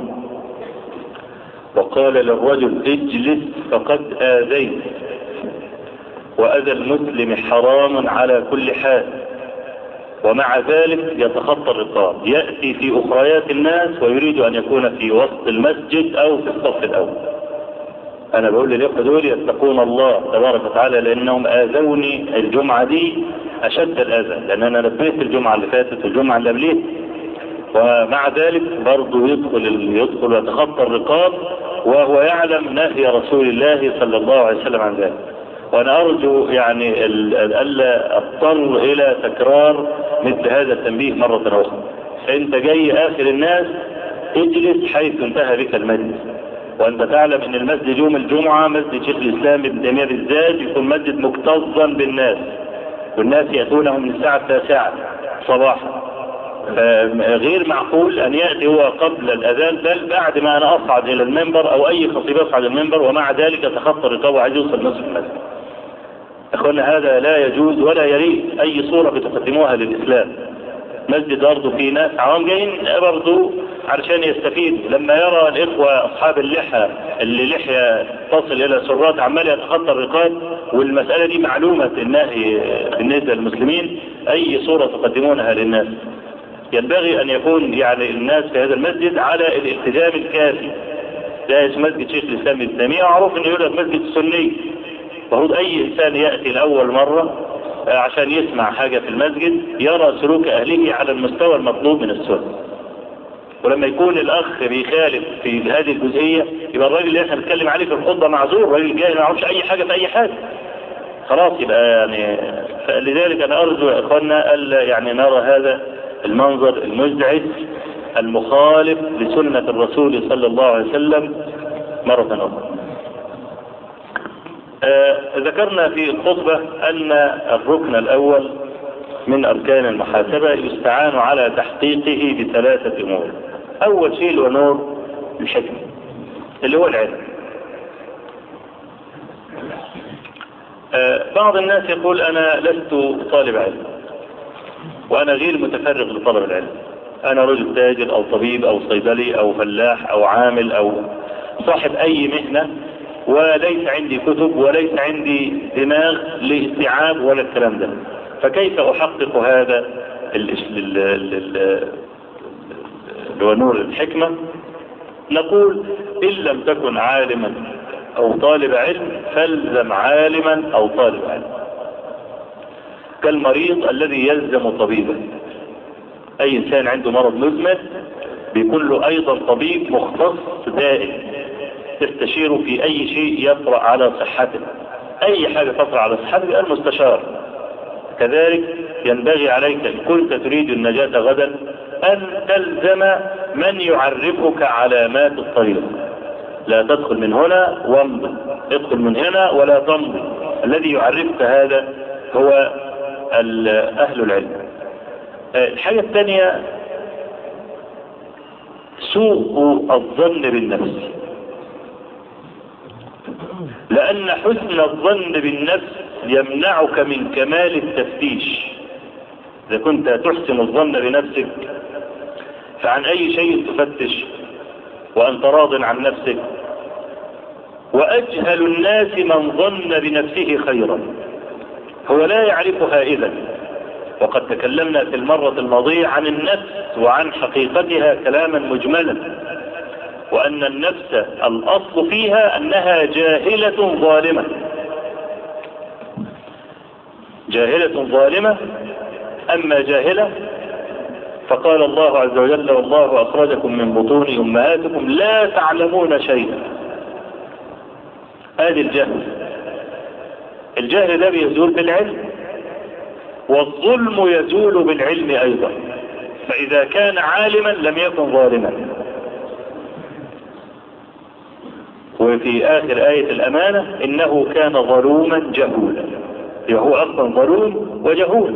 وقال للرجل اجلس فقد آذيت، وأذى المسلم حرام على كل حال، ومع ذلك يتخطى الرقاب، يأتي في أخريات الناس ويريد أن يكون في وسط المسجد أو في الصف الأول. أنا بقول للإخوة دول يتقون الله تبارك وتعالى، لأنهم آذوني الجمعة دي أشد الأذى، لأن أنا نبهت الجمعة اللي فاتت والجمعة اللي قبلها، ومع ذلك برضه يدخل ويتخطى الرقاب وهو يعلم نهي رسول الله صلى الله عليه وسلم عن ذلك. وأنا أرجو يعني ألا أضطر إلى تكرار مثل هذا التنبيه مرة أخرى. فأنت جاي آخر الناس اجلس حيث انتهى بك المجلس، وأنت تعلم أن المسجد يوم الجمعة مسجد شيخ الإسلام ابن تيمية بالذات يكون مسجد مكتظا بالناس، والناس يأتونه من الساعة 9 صباحا. غير معقول أن يأتي هو قبل الأذان، بل بعد ما أنا أصعد إلى المنبر أو أي خطيب يصعد المنبر، ومع ذلك يتخطى الرقاب وعايز يوصل نصف المسجد. أخوانا هذا لا يجوز ولا يليق أي صورة بتقدموها للإسلام. مسجد برضه في ناس عوام جايين برضه علشان يستفيدوا. لما يرى الإخوة أصحاب اللحى اللي لحية تصل إلى سرات عمال يتخطى الرقاب، والمسألة دي معلومة النهي بالنسبة للمسلمين، أي صورة تقدمونها للناس ينبغي أن يكون يعني الناس في هذا المسجد على الالتزام الكافي. ده اسم مسجد شيخ الإسلام ابن تيمية، معروف أنه يقول مسجد السني. المفروض أي إنسان يأتي لأول مرة عشان يسمع حاجة في المسجد يرى سلوك أهله على المستوى المطلوب من السنة. ولما يكون الأخ بيخالف في هذه الجزئية يبقى الراجل اللي احنا بنتكلم عليه في الخطبة معذور، الراجل جاي ما يعرفش أي حاجة في أي حاجة خلاص. يبقى يعني فلذلك أنا أرجو يا إخواننا ألا يعني نرى هذا المنظر المزعج المخالف لسنة الرسول صلى الله عليه وسلم مرة أخرى. ذكرنا في الخطبة أن الركن الأول من أركان المحاسبة يستعان على تحقيقه بثلاثة أمور. أول شيء هو نور الحكمة اللي هو العلم. بعض الناس يقول أنا لست طالب علم وأنا غير متفرغ لطلب العلم، أنا رجل تاجر أو طبيب أو صيدلي أو فلاح أو عامل أو صاحب أي مهنة، وليس عندي كتب وليس عندي دماغ لاستيعاب ولا الكلام ده، فكيف أحقق هذا اللي هو نور الحكمة؟ نقول إن لم تكن عالما أو طالب علم فالزم عالما أو طالب علم، كالمريض الذي يلزم طبيبا. أي إنسان عنده مرض مزمن بيكون له أيضا طبيب مختص دائم تستشيره في أي شيء يطرأ على صحته، أي حاجة تطرأ على صحته يبقى المستشار. كذلك ينبغي عليك إن كنت تريد النجاة غدا أن تلزم من يعرفك علامات الطريق، لا تدخل من هنا وامضي، ادخل من هنا ولا تمضي. الذي يعرفك هذا هو أهل العلم. الحاجة الثانية سوء الظن بالنفس، لأن حسن الظن بالنفس يمنعك من كمال التفتيش. إذا كنت تحسن الظن بنفسك فعن أي شيء تفتش وأنت راض عن نفسك. وأجهل الناس من ظن بنفسه خيرا، هو لا يعرفها إذن. وقد تكلمنا في المرة الماضية عن النفس وعن حقيقتها كلاما مجملا، وأن النفس الأصل فيها أنها جاهلة ظالمة، جاهلة ظالمة. أما جاهلة فقال الله عز وجل والله أخرجكم من بطون أمهاتكم لا تعلمون شيئا. هذه الجهل ده بيزول بالعلم، والظلم يزول بالعلم أيضا. فإذا كان عالما لم يكن ظالما. وفي آخر آية الأمانة إنه كان ظلوما جهولا، هو أصلا ظلوم وجهول.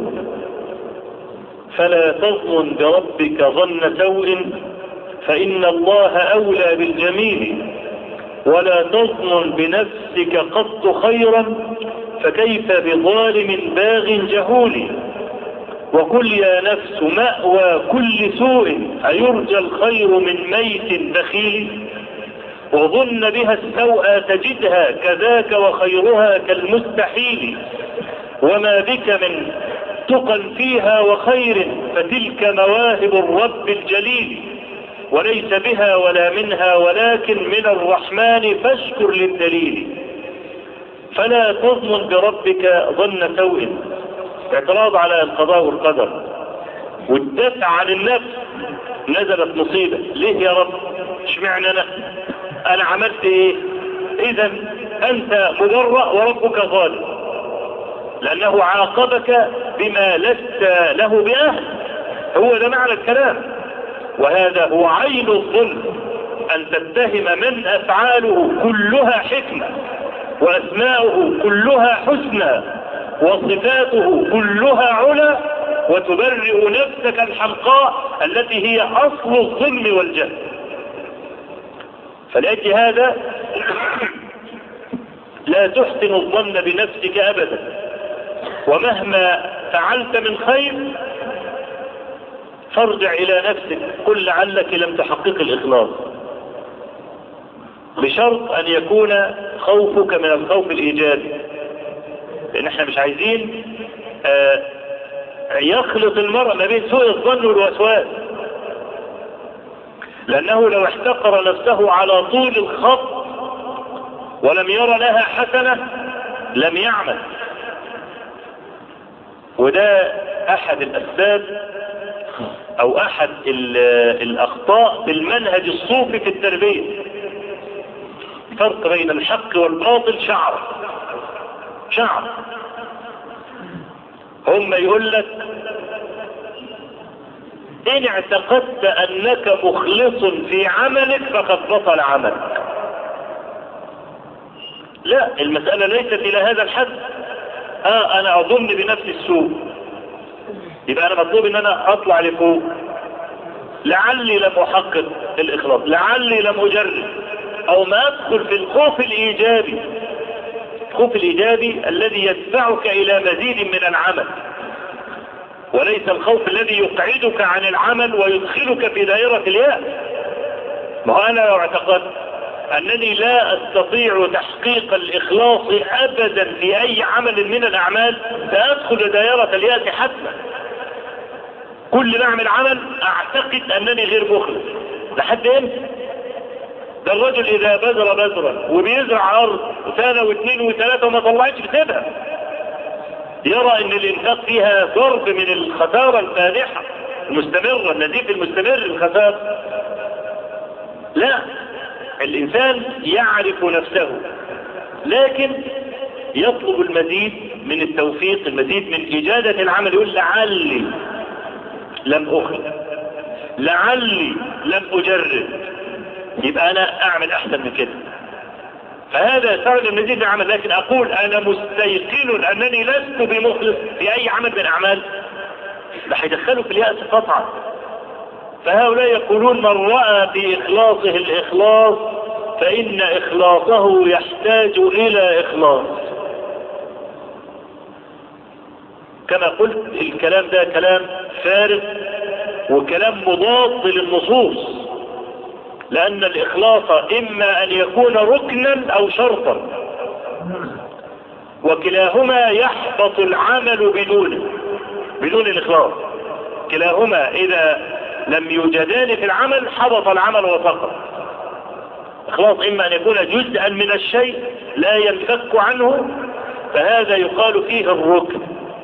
فلا تظن بربك ظن سوء فإن الله أولى بالجميل، ولا تظن بنفسك قط خيرا فكيف بظالم باغ جهول. وقل يا نفس مأوى كل سوء أيرجى الخير من ميت بخيل، وظن بها السوء تجدها كذاك وخيرها كالمستحيل. وما بك من تقى فيها وخير فتلك مواهب الرب الجليل، وليس بها ولا منها ولكن من الرحمن فاشكر للدليل. فلا تظن بربك ظن سوء، اعتراض على القضاء والقدر والدفع عن النفس. نزلت مصيبة، ليه يا رب؟ اشمعنى انا عملت ايه؟ اذا انت مبرأ وربك ظالم، لانه عاقبك بما لست له بأهل. هو ده معنى الكلام، وهذا هو عين الظلم، ان تتهم من افعاله كلها حكمة واسماؤه كلها حسنى وصفاته كلها علا، وتبرئ نفسك الحمقاء التي هي اصل الظلم والجهل. فلأجل هذا لا تحسن الظن بنفسك أبدا، ومهما فعلت من خير فارجع إلى نفسك قل لعلك لم تحقق الإخلاص، بشرط أن يكون خوفك من الخوف الإيجابي. لأن احنا مش عايزين يخلط المرء ما بين سوء الظن والوسواس، لأنه لو احتقر نفسه على طول الخط ولم يرى لها حسنة لم يعمل. وده أحد الأسباب او احد الاخطاء في المنهج الصوفي في التربية. فرق بين الحق والباطل شعر. هم يقول لك ان اعتقدت انك مخلص في عملك فقد بطل عملك. لا، المسألة ليست الى هذا الحد. انا اظن بنفسي السوء، يبقى انا مطلوب ان انا اطلع لفوق، لعلي لم احقق الاخلاص، لعلي لم اجرب، او ما ادخل في الخوف الايجابي. الخوف الايجابي الذي يدفعك الى مزيد من العمل، وليس الخوف الذي يقعدك عن العمل ويدخلك في دائرة اليأس. ما هو انا لو اعتقدت انني لا استطيع تحقيق الاخلاص ابدا في اي عمل من الاعمال سادخل دائرة اليأس حتما. كل ما اعمل عمل اعتقد انني غير مخلص. لحد امتى؟ ده الرجل اذا بذرة وبيزرع ارض سنة واثنين وثلاثة وما طلعتش بسيبها، يرى ان الانفاق فيها ضرب من الخسارة الفادحة المستمرة، النزيف المستمر للخسارة. لا، الانسان يعرف نفسه، لكن يطلب المزيد من التوفيق، المزيد من اجادة العمل. يقول لعلي لم اخلص، لعلي لم اجرب، يبقى انا اعمل احسن من كده. فهذا سبب المزيد من العمل. لكن اقول انا مستيقن انني لست بمخلص في اي عمل من الاعمال، ده هيدخله في اليأس قطعا. فهؤلاء يقولون من رأى في اخلاصه الاخلاص فان اخلاصه يحتاج الى اخلاص. كما قلت الكلام ده كلام فارغ وكلام مضاد للنصوص، لأن الإخلاص إما أن يكون ركنا أو شرطا، وكلاهما يحبط العمل بدون الإخلاص. كلاهما إذا لم يوجدان في العمل حبط العمل وسقط. إخلاص إما أن يكون جزءا من الشيء لا ينفك عنه، فهذا يقال فيه الركن،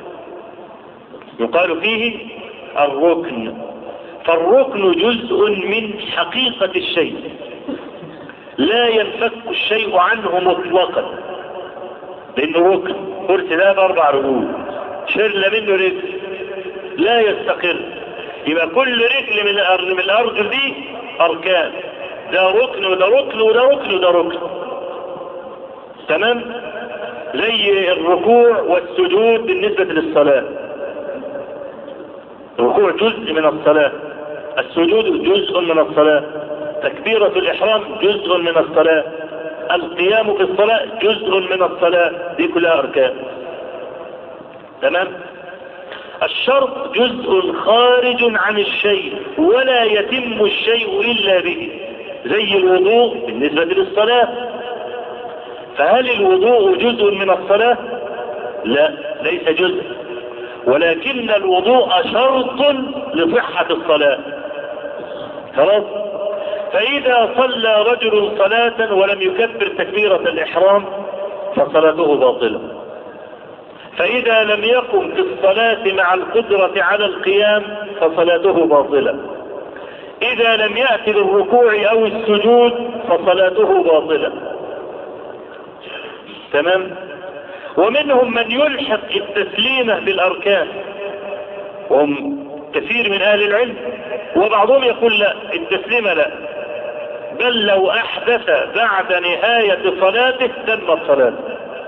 يقال فيه الركن. فالركن جزء من حقيقة الشيء لا ينفك الشيء عنه مطلقا، لأنه ركن. كرسي ده بأربع رجول، شرل منه رجل لا يستقر، يبقى كل رجل من الأرجل دي أركان، ده ركن وده ركن وده ركن وده ركن. تمام؟ زي الركوع والسجود بالنسبة للصلاة. الركوع جزء من الصلاة، السجود جزء من الصلاة، تكبيرة الإحرام جزء من الصلاة، القيام في الصلاة جزء من الصلاة، دي كلها أركان. تمام؟ الشرط جزء خارج عن الشيء ولا يتم الشيء إلا به، زي الوضوء بالنسبة للصلاة. فهل الوضوء جزء من الصلاة؟ لا، ليس جزء، ولكن الوضوء شرط لصحة الصلاة. خلاص؟ فإذا صلى رجل صلاة ولم يكبر تكبيرة الإحرام فصلاته باطلة. فإذا لم يقم في الصلاة مع القدرة على القيام فصلاته باطلة. إذا لم يأتي للركوع أو السجود فصلاته باطلة. تمام؟ ومنهم من يلحق التسليمة بالأركان، وهم كثير من أهل العلم، وبعضهم يقول لا، التسليمة لا، بل لو أحدث بعد نهاية صلاته تمت صلاته.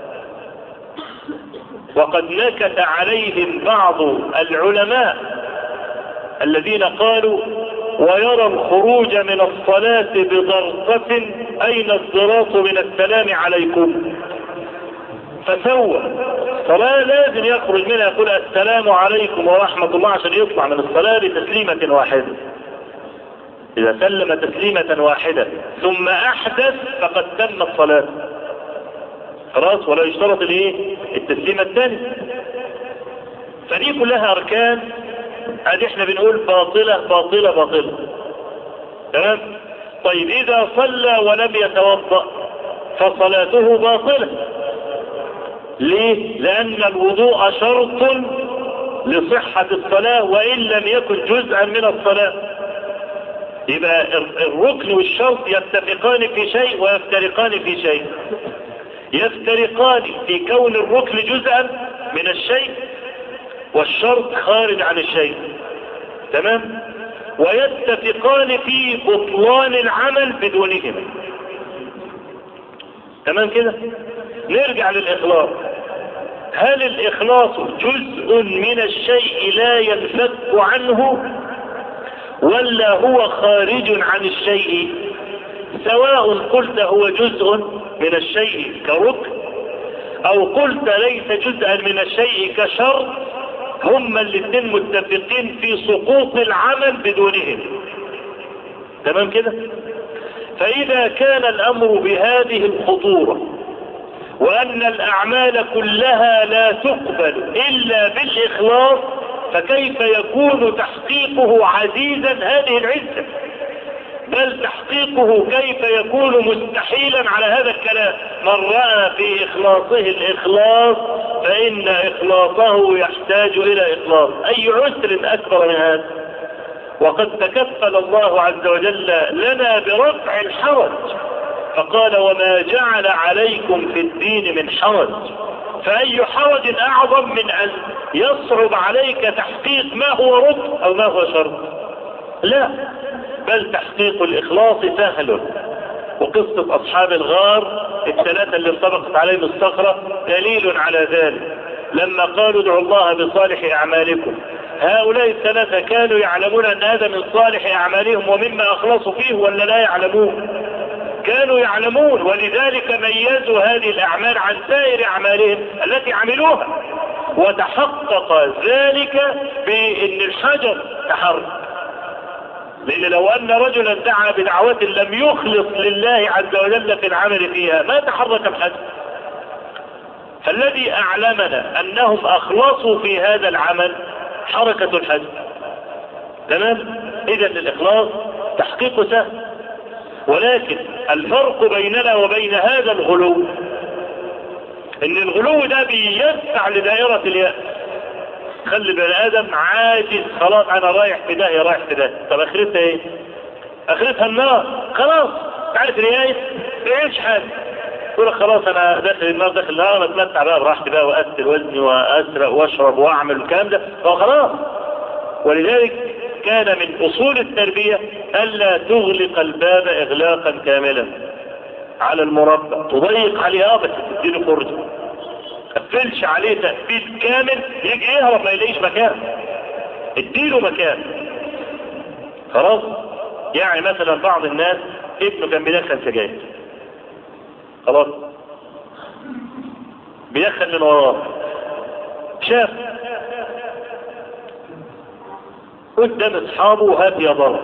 وقد نكت عليهم بعض العلماء الذين قالوا ويرى الخروج من الصلاة بضرطة أين الضراط من السلام عليكم، فسوى صلاة لازم يخرج منها يقول السلام عليكم ورحمة الله عشان يطلع من الصلاة بتسليمة واحدة. إذا سلم تسليمة واحدة ثم أحدث فقد تمت صلاة، خلاص، ولا يشترط التسليمة الثانية. فدي كلها أركان، ادي احنا بنقول باطلة باطلة باطلة. تمام؟ طيب إذا صلى ولم يتوضأ فصلاته باطلة. ليه؟ لأن الوضوء شرط لصحة الصلاة وإن لم يكن جزءا من الصلاة. يبقى الركن والشرط يتفقان في شيء ويفترقان في شيء. يفترقان في كون الركن جزءا من الشيء والشرط خارج عن الشيء، تمام؟ ويتفقان في بطلان العمل بدونهما، تمام كده؟ نرجع للإخلاص. هل الإخلاص جزء من الشيء لا ينفك عنه ولا هو خارج عن الشيء؟ سواء قلت هو جزء من الشيء كركن او قلت ليس جزءا من الشيء كشرط، هما الاثنين متفقين في سقوط العمل بدونهم، تمام كده؟ فإذا كان الأمر بهذه الخطورة وأن الأعمال كلها لا تقبل إلا بالإخلاص، فكيف يكون تحقيقه عزيزا هذه العزة؟ بل تحقيقه كيف يكون مستحيلا على هذا الكلام. من رأى في إخلاصه الإخلاص فإن إخلاصه يحتاج إلى إخلاص. أي عسر أكبر من هذا؟ وقد تكفل الله عز وجل لنا برفع الحرج، فقال وما جعل عليكم في الدين من حرج. فأي حرج أعظم من أن يصعب عليك تحقيق ما هو ركن أو ما هو شرط؟ لا، بل تحقيق الإخلاص سهل. وقصة أصحاب الغار الثلاثة اللي انطبقت عليهم الصخرة دليل على ذلك. لما قالوا ادعوا الله بصالح أعمالكم، هؤلاء الثلاثة كانوا يعلمون أن هذا من صالح أعمالهم ومما أخلصوا فيه ولا لا يعلمون؟ كانوا يعلمون، ولذلك ميزوا هذه الأعمال عن سائر أعمالهم التي عملوها. وتحقق ذلك بأن الحجر تحرك، لأن لو أن رجلا دعا بدعوة لم يخلص لله عز وجل في العمل فيها ما تحرك الحجر. فالذي أعلمنا أنهم أخلصوا في هذا العمل حركة الحجر، تمام؟ إذا الإخلاص تحقيق سهل، ولكن الفرق بيننا وبين هذا الغلو ان الغلو ده بيدفع لدائرة اليأس. خلي بني ادم عاجز، خلاص انا رايح في داهية رايح في داهية، طب اخرتها ايه؟ اخرتها النار، خلاص تعرف اليأس بيعيش حاجة، يقول لك خلاص انا داخل النار داخل النار، انا اتمتع بقى براحتي بقى واقتل وزني واسرق واشرب واعمل الكلام ده، هو خلاص. ولذلك كان من اصول التربية الا تغلق الباب اغلاقا كاملا على المربى، تضيق عليه بس تديله فرجة، تقفلش عليه تقفيل كامل يجي يهرب ما يلاقيش مكان، اديله مكان. خلاص؟ يعني مثلا بعض الناس ابنه كان بيدخن سجاير، خلاص بيدخن من وراه، شاف قدام اصحابه وهات يا ضرب،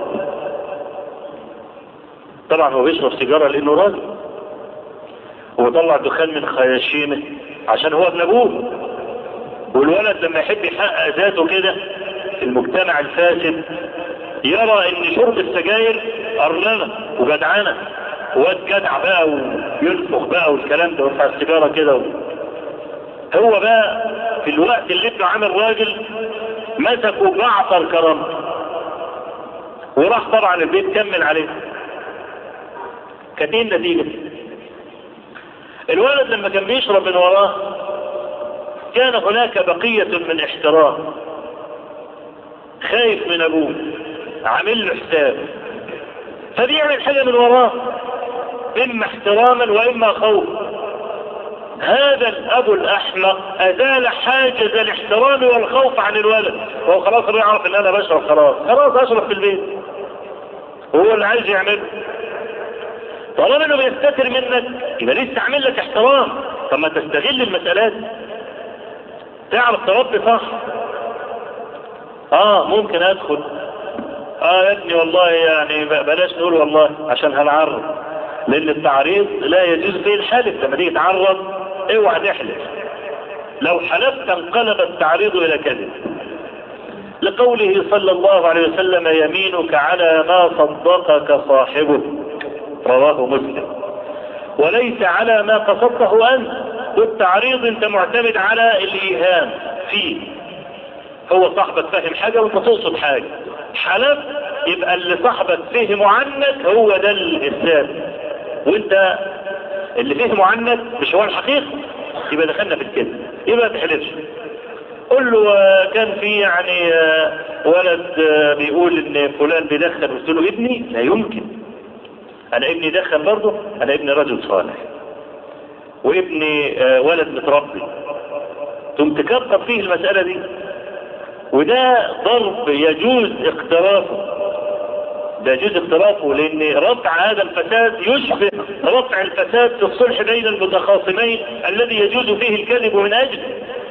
طبعا هو بيشرب سيجاره لانه راجل، هو طلع دخان من خياشيمه عشان هو ابن ابوه. والولد لما يحب يحقق ذاته كده في المجتمع الفاسد يرى ان شرب السجاير ارنبه وجدعانه، واد جدع بقى وينفخ بقى والكلام ده ويرفع السيجاره كده. هو بقى في الوقت اللي ابنه عامل راجل مسكوا بعطر كرامته وراح طبعا البيت كمل عليه. كانت ايه النتيجه؟ الولد لما كان بيشرب من وراه كان هناك بقيه من احترام، خايف من ابوه عامل له حساب، فبيعمل حاجه من وراه اما احتراما واما خوف. هذا الاب الاحمق ازال حاجز الاحترام والخوف عن الولد، وهو خلاص بيعرف ان انا بشرب، خلاص اشرب في البيت، وهو اللي عايز يعمله. طالما انه بيستتر منك يبقى لسه عامل لك احترام، طب ما تستغل المسألات، تعرف تربي صح. ممكن ادخل يا ابني والله يعني بلاش نقول والله عشان هنعرض، لان التعريض لا يجوز فيه الحلف. لما تيجي تعرض اوعى تحلف، لو حلفت انقلب التعريض الى كذب، لقوله صلى الله عليه وسلم يمينك على ما صدقك صاحبه، رواه مسلم، وليس على ما قصدته انت. والتعريض انت معتمد على الايهام فيه، هو صاحبك فاهم حاجة وانت تقصد حاجة، حلف يبقى اللي صاحبك فهمه عنك هو ده الثابت، وانت اللي فهمه عنك مش هو الحقيقة، يبقى دخلنا في الكذب. يبقى ما تحلفش. قل له كان في يعني ولد بيقول ان فلان بيدخن، قلت له ابني لا يمكن، انا ابني دخن برضه، انا ابني رجل صالح وابني ولد متربي، ثم تكبر فيه المسألة دي، وده ضرب يجوز اقترافه، ده يجوز اقترافه، لان رفع هذا الفساد يشبه رفع الفساد في الصلح بين المتخاصمين الذي يجوز فيه الكذب من اجله.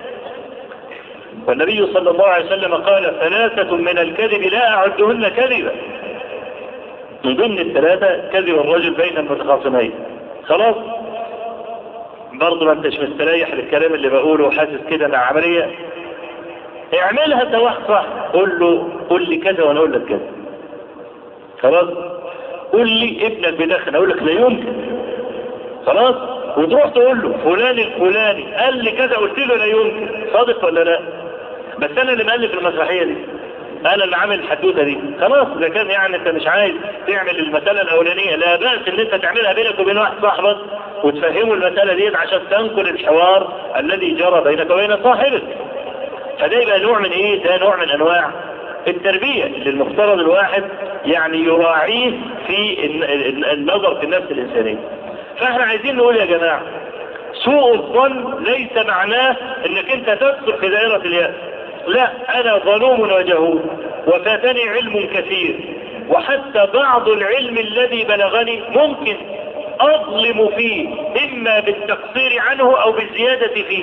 والنبي صلى الله عليه وسلم قال 3 من الكذب لا اعدهن كذبا، من ضمن ال3 كذب الرجل بين المتخاصمين. خلاص برضه ما انتش مستريح للكلام اللي بقوله وحاسس كده مع عملية، اعملها توحصح، قول لي كذا وانا اقول لك كذا. خلاص قول لي ابنك بيدخن، اقول لك لا يمكن. خلاص وتروح تقول له فلان الفلاني قال لي كذا، قلت له لا يمكن. صادق ولا لا؟ بس انا اللي مؤلف المسرحيه دي، انا اللي عامل الحدوته دي. خلاص اذا كان يعني انت مش عايز تعمل المساله الاولانيه، لا باس ان انت تعملها بينك وبين واحد صاحبك وتفهمه المساله دي عشان تنقل الحوار الذي جرى بينك وبين صاحبك. فده يبقى نوع من ايه؟ ده نوع من انواع التربيه اللي المفترض الواحد يعني يراعيه في النظر في النفس الانسانيه. فاحنا عايزين نقول يا جماعه، سوء الظن ليس معناه انك انت تدخل في دائره اليأس. لا، انا ظلوم وجهول وفاتني علم كثير، وحتى بعض العلم الذي بلغني ممكن اظلم فيه، اما بالتقصير عنه او بالزيادة فيه.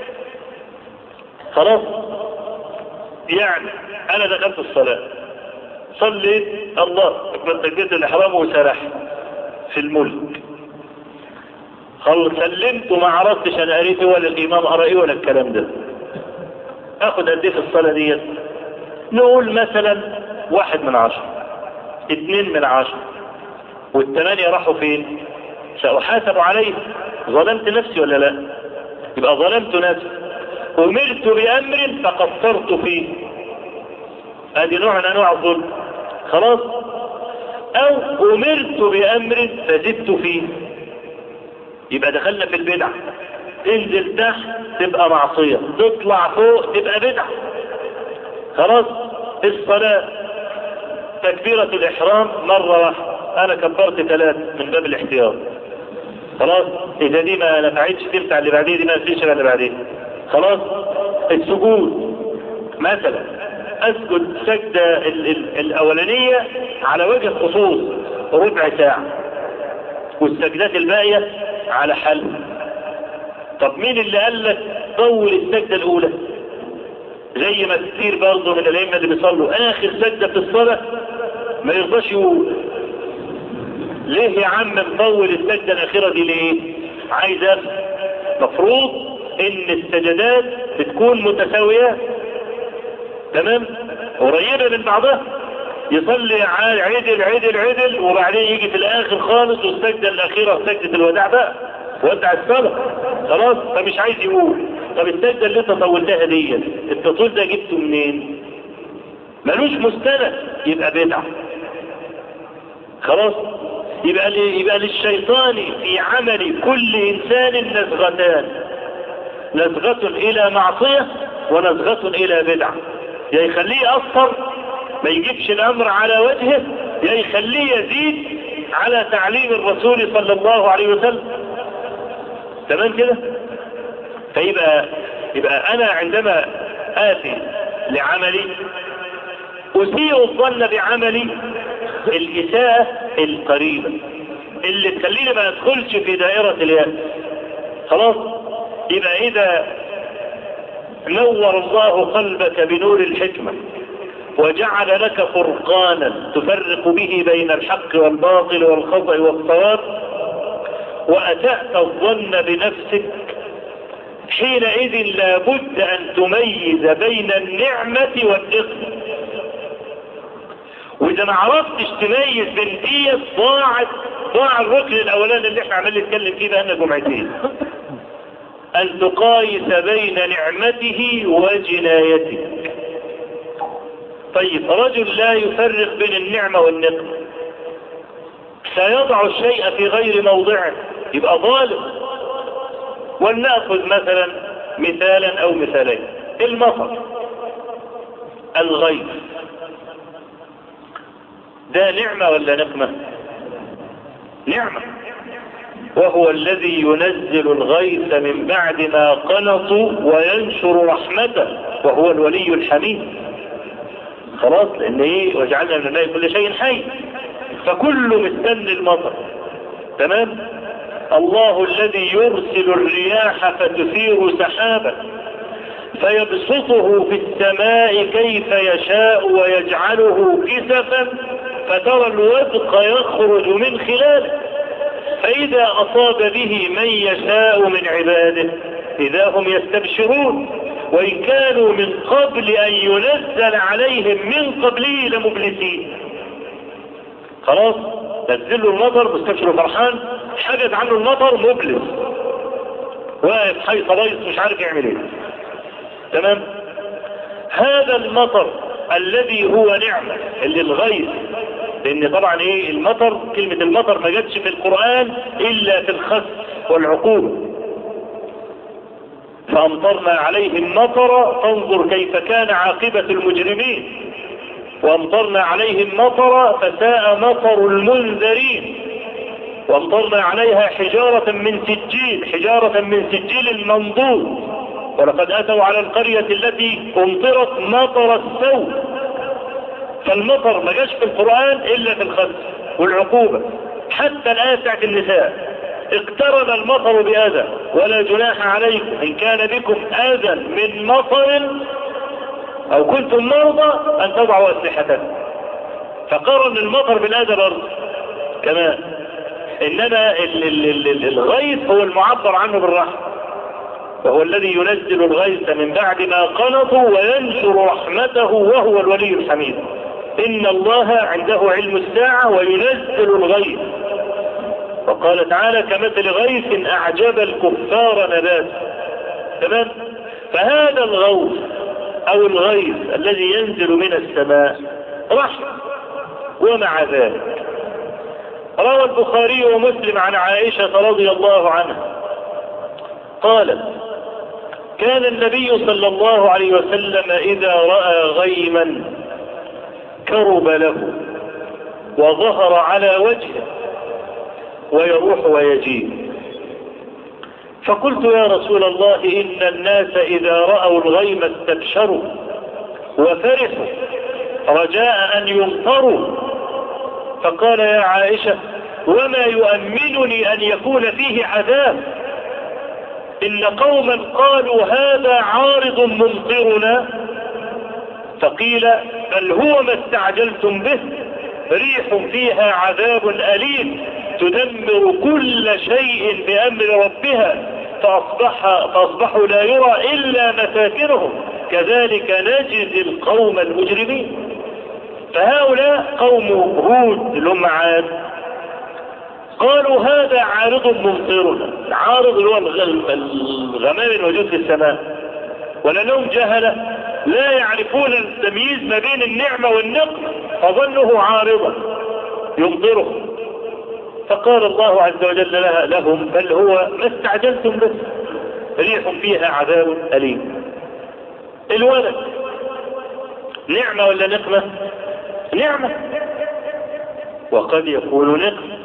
خلاص يعني انا دخلت الصلاة، صليت الله اكبر تكبيرة الاحرام وسرحت في الملك، خلص سلمت وما عرفتش انا قريت ولا الامام قرأ ايه ولا الكلام ده. اخد قد ايه في الصلاة ديت؟ نقول مثلا 1 من 10، 2 من 10، وال8 راحوا فين؟ سأحاسب عليه. ظلمت نفسي ولا لا؟ يبقى ظلمت نفسي. امرت بامر فقصرت فيه، ادي نوع من انواع الظلم. خلاص. او امرت بامر فزدت فيه، يبقى دخلنا في البدعة. تنزل تحت تبقى معصية، تطلع فوق تبقى بدعة. خلاص. الصلاة تكبيرة الإحرام مرة واحدة، أنا كبرت 3 من باب الاحتياط. خلاص. إذا دي ما نفعتش تنفع اللي بعديه، دي ما تنفعش اللي بعديه. خلاص. السجود مثلا، أسجد سجدة الأولانية على وجه الخصوص ربع ساعة، والسجدات الباقية على حل. طب مين اللي قال لك طول السجدة الأولى؟ زي ما كتير برضه من الأئمة اللي بيصلوا آخر سجدة في الصلاة ما يرضاش يقول. ليه يا عم مطول السجدة الأخيرة دي ليه؟ عايز أفهم. مفروض إن السجدات بتكون متساوية، تمام؟ قريبة من بعضها. يصلي عدل عدل عدل، وبعدين يجي في الآخر خالص والسجدة الأخيرة سجدة الوداع بقى، ودع الصلاة. خلاص. فمش عايز يقول. طب السجدة اللي انت طولتها دي، التطويل ده جبته منين؟ ملوش مستند، يبقى بدعة. خلاص. يبقى للشيطان في عمل كل انسان نزغتان، نزغة الى معصية ونزغة الى بدعة. يا يخليه يأثر ما يجيبش الامر على وجهه، يا يخليه يزيد على تعليم الرسول صلى الله عليه وسلم. تمام كده؟ فيبقى انا عندما آتي لعملي أسيء الظن بعملي الإساءة القريبة اللي تخليني ما ادخلش في دائرة اليأس. خلاص. يبقى إذا نور الله قلبك بنور الحكمة وجعل لك فرقانا تفرق به بين الحق والباطل والخطأ والصواب، وأسأت الظن بنفسك، حينئذ لابد أن تميز بين النعمة والإثم. وإذا ما عرفتش تميز بين دي ضاع الركن الأولاني اللي احنا عمال نتكلم فيه بقالنا جمعتين، أن تقايس بين نعمته وجنايتك. طيب رجل لا يفرق بين النعمة والنقمة، سيضع الشيء في غير موضعه، يبقى ظالم. ولنأخذ مثلا مثالا أو مثالين. المطر، الغيث، ده نعمة ولا نقمة؟ نعمة. وهو الذي ينزل الغيث من بعد ما قنطوا وينشر رحمته وهو الولي الحميد. خلاص، لأن ايه؟ وجعلنا من الماء كل شيء حي، فكله مستني المطر. تمام. الله الذي يرسل الرياح فتثير سحابا فيبسطه في السماء كيف يشاء ويجعله كسفا فترى الودق يخرج من خلاله فإذا أصاب به من يشاء من عباده إذا هم يستبشرون وإن كانوا من قبل أن ينزل عليهم من قبله لمبلسين. خلاص، نزلوا المطر مستبشر فرحان، حدث عنه المطر مبلس واقف حي صلايص مش عارف يعمل ايه. تمام. هذا المطر الذي هو نعمة اللي الغيث، لان طبعا ايه المطر، كلمة المطر ما جاتش في القرآن الا في الخسف والعقوبة. فامطرنا عليهم مطرا فانظر كيف كان عاقبة المجرمين، وامطرنا عليهم مطرا فساء مطر المنذرين، وامطرنا عليها حجارة من سجيل منضود، ولقد اتوا على القرية التي امطرت مطر السوء. فالمطر ما جاش في القرآن الا في الخسف والعقوبة. حتى الآية بتاعت النساء اقترن المطر بأذى ولا جناح عليكم ان كان بكم أذى من مطر او كنتم مرضى ان تضعوا اسلحتكم. فقرن المطر بالأذى برضه كمان. انما الغيث هو المعبر عنه بالرحمة، وهو الذي ينزل الغيث من بعد ما قنطوا وينشر رحمته وهو الولي الحميد. إن الله عنده علم الساعة وينزل الغيث. وقال تعالى كمثل غيث أعجب الكفار نباته. تمام. فهذا الغوث أو الغيث الذي ينزل من السماء رحمة. ومع ذلك روى البخاري ومسلم عن عائشة رضي الله عنها قالت كان النبي صلى الله عليه وسلم إذا رأى غيما كرب له وظهر على وجهه ويروح ويجيب، فقلت يا رسول الله إن الناس إذا رأوا الغيم استبشروا وفرحوا رجاء أن يمطروا، فقال يا عائشة وما يؤمنني أن يكون فيه عذاب، إن قوما قالوا هذا عارض ممطرنا، فقيل بل هو ما استعجلتم به ريح فيها عذاب أليم تدمر كل شيء بأمر ربها فأصبحوا لا يرى إلا مساكنهم كذلك نجزي القوم المجرمين. فهؤلاء قوم هود اللي هم عاد قالوا هذا عارض ممطرنا. العارض اللي هو الغمام الموجود في السماء، ولأنهم جهلة لا يعرفون التمييز ما بين النعمة والنقمة فظنه عارضا يمطره. فقال الله عز وجل لهم بل هو ما استعجلتم به ريح فيها عذاب أليم. الولد نعمة ولا نقمة؟ نعمة، وقد يكون نقمة.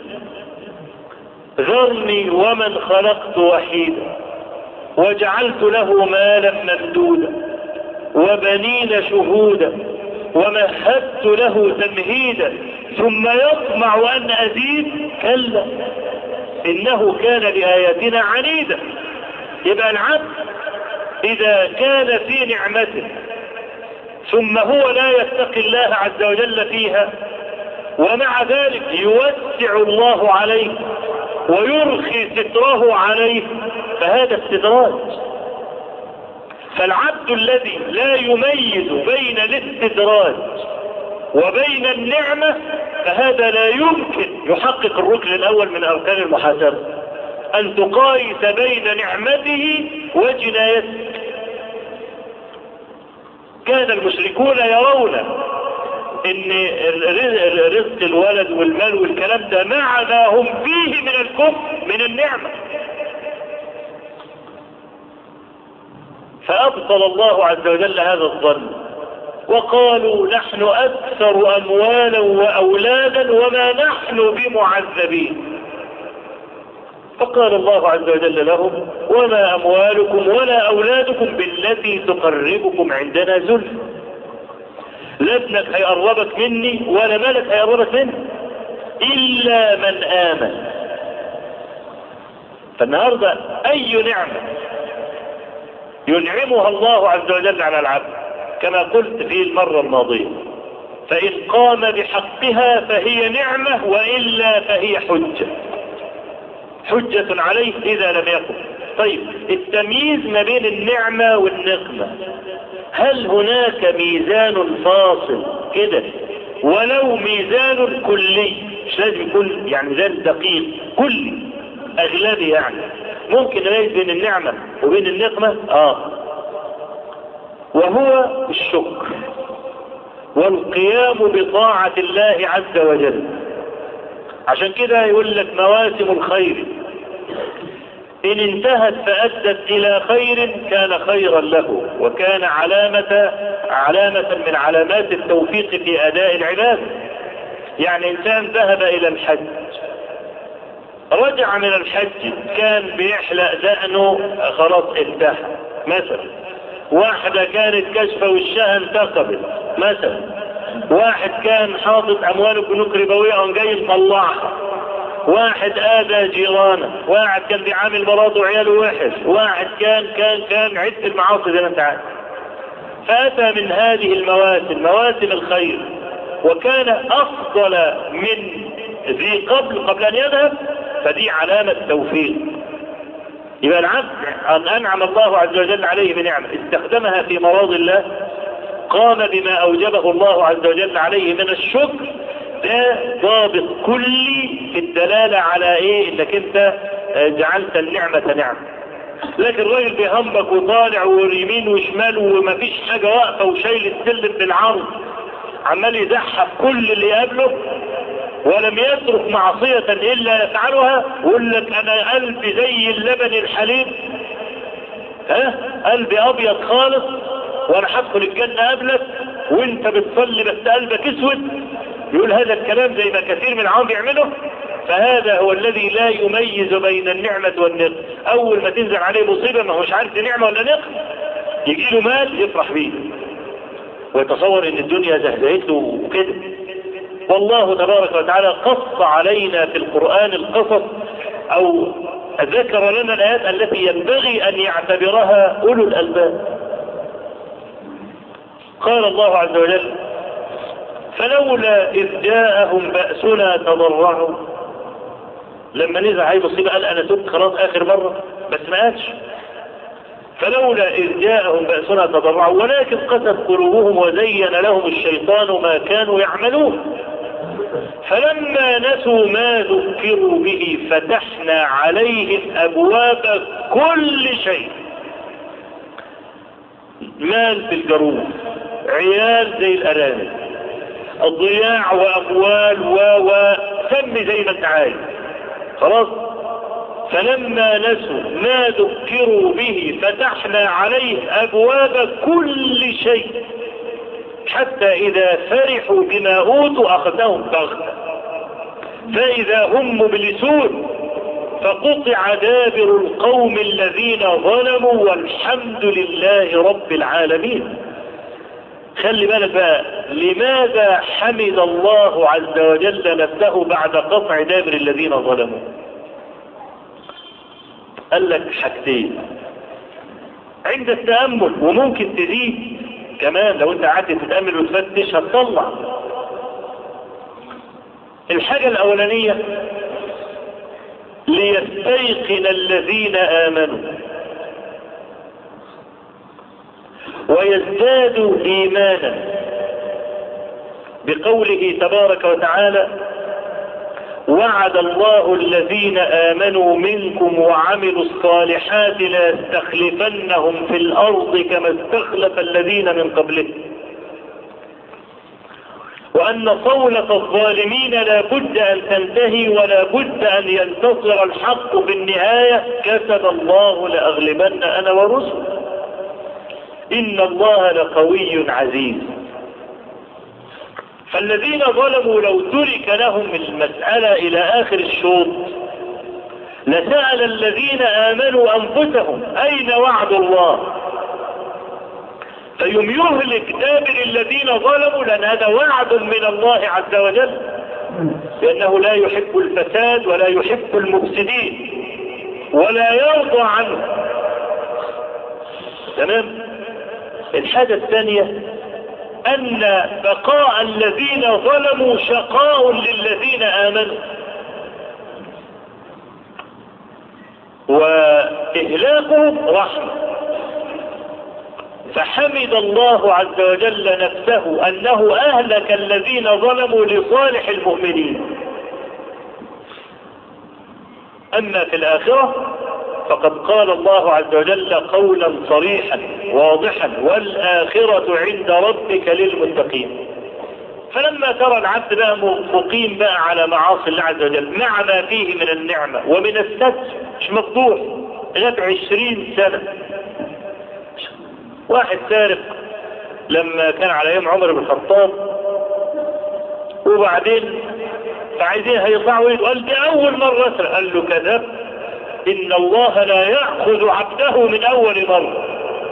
ذرني ومن خلقت وحيدا وجعلت له مالا ممدودا وبنين شهودا ومهدت له تمهيدا ثم يطمع أن أزيد كلا إنه كان لآياتنا عنيدا. يبقى العبد إذا كان في نعمته ثم هو لا يتقي الله عز وجل فيها ومع ذلك يوسع الله عليه ويرخي ستره عليه فهذا استدراج. فالعبد الذي لا يميز بين الاستدراج وبين النعمة فهذا لا يمكن يحقق الركن الأول من أركان المحاسبة، أن تقايس بين نعمته وجنايته. كان المشركون يرون ان رزق الولد والمال والكلام ده مع ما هم فيه من الكفر من النعمة. فأبطل الله عز وجل هذا الظن وقالوا نحن أكثر أموالا وأولادا وما نحن بمعذبين. فقال الله عز وجل لهم وما أموالكم ولا أولادكم بالتي تقربكم عندنا زلفى. لا ابنك هيقربك مني ولا مالك هيقربك مني إلا من آمن. فالنهاردة أي نعمة ينعمها الله عز وجل على العبد كما قلت في المرة الماضية، فإن قام بحقها فهي نعمة وإلا فهي حجة عليه إذا لم يقم. طيب التمييز ما بين النعمة والنقمة، هل هناك ميزان فاصل كده ولو ميزان كلي؟ مش لازم يكون يعني ميزان دقيق كلي أغلبي، يعني ممكن نلاقي بين النعمة وبين النقمة وهو الشكر والقيام بطاعة الله عز وجل. عشان كده يقول لك مواسم الخير إن انتهت فأدت إلى خير كان خيرا له وكان علامة من علامات التوفيق في أداء العبادة. يعني إنسان ذهب إلى الحج، رجع من الحج كان بيحلق دقنه خلاص انتهى مثلا، واحدة كانت كشفة وشها انتقبت مثلا، واحد كان حاطط أمواله بنوك ربوية وجاي مطلعها، واحد آذى جيرانه، واحد كان بيعامل مراته وعياله وحش، واحد كان عدة المعاصي زي ما انت عارف. فأتى من هذه المواسم مواسم الخير وكان أفضل من ذي قبل أن يذهب، فدي علامة توفيق. يبقى العبد أن أنعم الله عز وجل عليه بنعمة استخدمها في مراضي الله، قام بما أوجبه الله عز وجل عليه من الشكر، ده ضابط كلي في الدلالة على ايه؟ انك انت جعلت النعمة نعمة. لكن الراجل بيهمك وطالع ويمين وشمال ومفيش حاجة واقفة وشايل السلم بالعرض عمال يزحف كل اللي يقابله ولم يترك معصية الا يفعلها، ويقول لك انا قلبي زي اللبن الحليب، قلبي ابيض خالص وانا هدخل الجنة قبلك وانت بتصلي بس قلبك اسود. يقول هذا الكلام زي ما كثير من العوام بيعمله. فهذا هو الذي لا يميز بين النعمة والنقمة. اول ما تنزل عليه مصيبة ما هوش عارف دي نعمة ولا نقمة، يجي له مال يفرح بيه ويتصور ان الدنيا زهزهته وكده. والله تبارك وتعالى قص علينا في القرآن القصص او ذكر لنا الآيات التي ينبغي ان يعتبرها اولو الالباب. قال الله عز وجل فلولا إذ جاءهم بأسنا تضرعوا. لما نزل عليه مصيبة قال أنا تبت خلاص آخر مرة، بس ما قالش فلولا إذ جاءهم بأسنا تضرعوا ولكن قست قلوبهم وزين لهم الشيطان ما كانوا يعملون فلما نسوا ما ذكروا به فتحنا عليهم أبواب كل شيء. مال بالجروب، عيال زي الأرانب، الضياع وأموال وسمي زي ما انت عايز خلاص. فلما نسوا ما ذكروا به فتحنا عليه أبواب كل شيء حتى إذا فرحوا بما أوتوا أخذناهم بغتة فإذا هم مبلسون فقطع دابر القوم الذين ظلموا والحمد لله رب العالمين. خلي بالك بقى، لماذا حمد الله عز وجل نفسه بعد قطع دابر الذين ظلموا؟ قال لك حاجتين عند التأمل، وممكن تزيد كمان لو انت قعدت تتأمل وتفتش هتطلع. الحاجة الأولانية ليستيقن الذين آمنوا ويزدادوا إيمانا بقوله تبارك وتعالى وعد الله الذين آمنوا منكم وعملوا الصالحات ليستخلفنهم في الأرض كما استخلف الذين من قبلهم وأن صولة الظالمين لا بد أن تنتهي ولا بد أن ينتصر الحق في النهاية. كتب الله لأغلبن أنا ورسل، إن الله لقوي عزيز. فالذين ظلموا لو ترك لهم المسألة إلى آخر الشوط لسأل الذين آمنوا أنفسهم أين وعد الله، فيوم يهلك دابر الذين ظلموا، لأن هذا وعد من الله عز وجل، لأنه لا يحب الفساد ولا يحب المفسدين ولا يرضى عنه. تمام. الحاجة الثانية أن بقاء الذين ظلموا شقاء للذين آمنوا، وإهلاكهم رحمة. فحمد الله عز وجل نفسه أنه أهلك الذين ظلموا لصالح المؤمنين. أما في الآخرة فقد قال الله عز وجل قولا صريحا واضحا: والآخرة عند ربك للمتقين. فلما ترى العبد بقى مقيم بقى على معاصي الله عز وجل مع ما فيه من النعمة ومن الستر، مش مفضوح، غاب 20 سنة. واحد سارق لما كان على ايام عمر بن الخطاب، وبعدين فعايزين هيطلعوا ايده، قال دي اول مرة اسرق. قال له كذب، ان الله لا يأخذ عبده من اول مرة.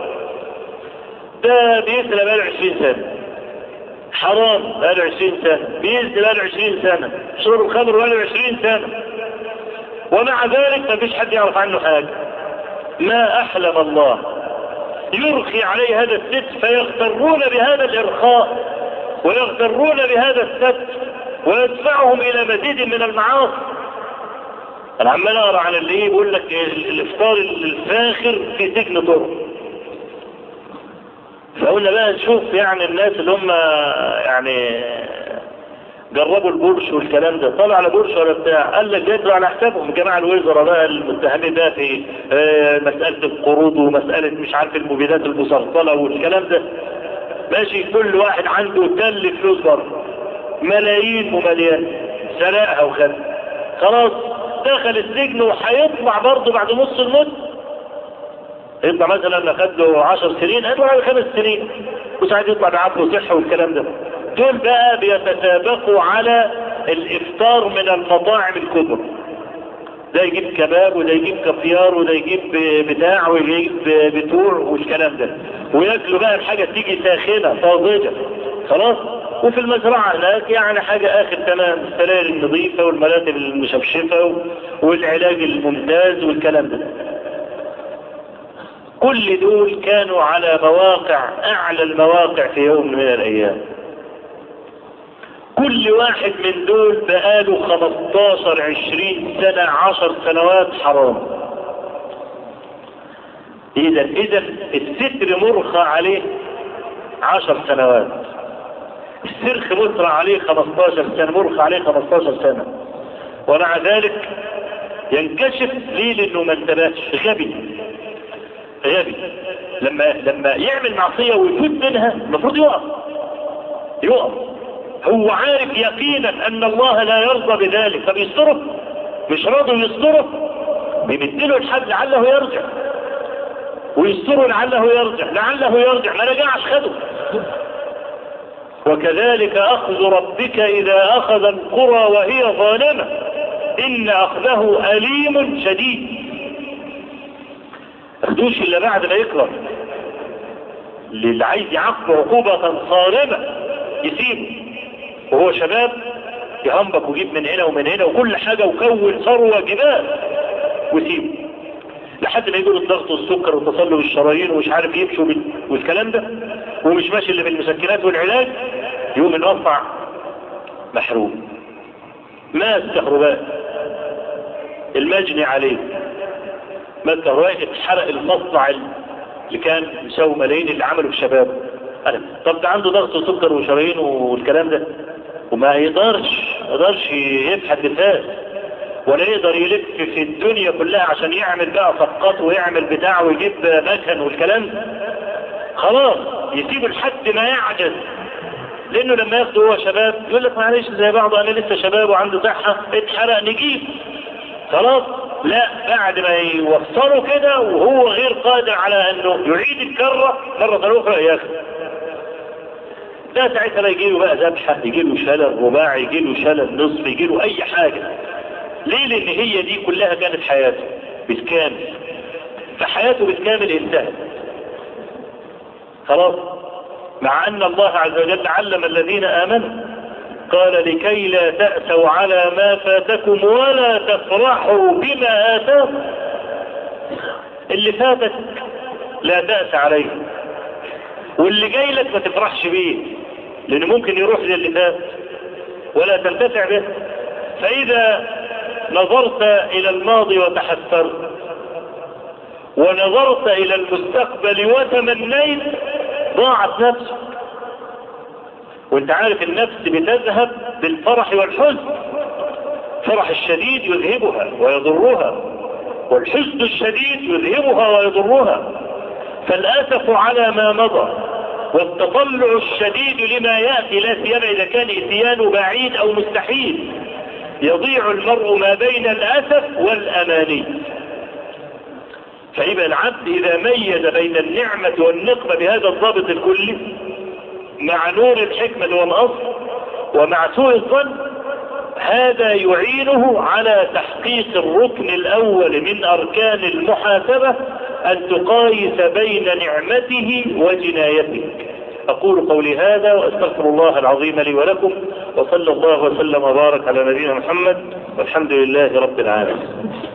ده بيسرق بقاله 20 سنة، حرام بقاله 20 سنة، بيزني بقاله 20 سنة، شرب الخمر بقاله 20 سنة، ومع ذلك ما فيش حد يعرف عنه حاجة. ما احلم الله يرخي عليه هذا الستر، فيغترون بهذا الإرخاء ويغترون بهذا الستر ويدفعهم إلى مزيد من المعاصي. أنا عمال أقرأ عن اللي يقول لك الإفطار الفاخر في سجن طرق. فقلنا بقى نشوف يعني الناس اللي هم يعني جربوا البورش والكلام ده، طلع على بورش ولا بتاع، قال لك جايبوا على حسابهم جماعة الوزراء بقى المتهمين بقى في مسألة القروض ومسألة مش عارف المبيدات المسرطنة والكلام ده. ماشي، كل واحد عنده تل فلوس بره، ملايين ومليان، سرقها وخد، خلاص دخل السجن وهيطلع برضه بعد نص المدة. يطلع مثلا اخد له 10 سنين، هيطلع بعد 5 سنين، وساعات يطلع بعقله صحة والكلام ده. دول بقى بيتسابقوا على الافطار من المطاعم الكبرى، ده يجيب كباب وده يجيب كافيار وده يجيب بتاع ويجيب بتوع والكلام ده، وياكلوا بقى الحاجة تيجي ساخنة طازجة خلاص. وفي المزرعة هناك يعني حاجة اخر تمام، السراير النظيفة والمراتب المشفشفة والعلاج الممتاز والكلام ده. كل دول كانوا على مواقع اعلى المواقع في يوم من الايام. كل واحد من دول بقاله 15 20 سنة 10 سنوات حرام. اذا الستر مرخى عليه 10 سنوات، السرخ مطرى عليه 15 سنة، مرخى عليه 15 سنة، ومع ذلك ينكشف ليه؟ لانه ما انتبهش، غبي. لما يعمل معصية ويفوت منها المفروض يقف. هو عارف يقينا ان الله لا يرضى بذلك، فبيستره، مش راضي يستره، بيمدله الحد لعله يرجع، ويستره لعله يرجع، ما رجعش خده. وكذلك اخذ ربك اذا اخذ القرى وهي ظالمة ان اخذه اليم شديد. اخدوش الا بعد ما يكبر. اللي عايز يعاقبه عقوبة صارمة يسيبه وهو شباب، يهنبك ويجيب من هنا ومن هنا وكل حاجة وكون ثروة جبال وسيبه لحد ما يجوا الضغط والسكر والتصلب الشرايين ومش عارف يمشوا والكلام ده، ومش ماشي اللي بالمسكنات والعلاج، يوم النصع محروم. مات كهرباء المجني عليه، مات كهرباء، اتحرق المصنع اللي كان مساوي ملايين اللي عمله في شباب. طب ده عنده ضغط وسكر وشرايين والكلام ده، وما يقدرش يبحث بالفاس، ولا يقدر يلف في الدنيا كلها عشان يعمل بقى صفقات ويعمل بتاع ويجيب مكن والكلام ده. خلاص يسيب لحد ما يعجز لانه لما ياخده هو شباب يقول لك معلش زي بعضه انا لسه شباب وعنده صحه اتحرق نجيب خلاص. لا، بعد ما يوصله كده وهو غير قادر على انه يعيد الكره مره اخرى ياخد ده، ساعتها يجي له بقى ذبحه، يجي له شلل رباعي، يجي له شلل نصف، يجي له اي حاجه. ليه؟ لان هي دي كلها كانت حياته بالكامل، فحياته بالكامل انتهت خلاص. مع ان الله عز وجل علم الذين امنوا قال لكي لا تأسوا على ما فاتكم ولا تفرحوا بما آتاكم. اللي فاتك لا تأس عليه، واللي جاي لك ما تفرحش بيه، لأنه ممكن يروح زي اللي فات ولا تنتفع به. فإذا نظرت إلى الماضي وتحسرت ونظرت إلى المستقبل وتمنيت ضاعت نفسك. وانت عارف النفس بتذهب بالفرح والحزن، فرح الشديد يذهبها ويضرها، والحزن الشديد يذهبها ويضرها. فالأسف على ما مضى والتطلع الشديد لما يأتي، لا سيما إذا كان إتيانه بعيد أو مستحيل، يضيع المرء ما بين الأسف والأماني. فيبقى العبد إذا ميز بين النعمة والنقمة بهذا الضابط الكلي مع نور الحكمة والأصل ومع سوء الظن، هذا يعينه على تحقيق الركن الأول من أركان المحاسبة، أن تقايس بين نعمته وجنايته. أقول قولي هذا وأستغفر الله العظيم لي ولكم، وصلى الله وسلم وبارك على نبينا محمد، والحمد لله رب العالمين.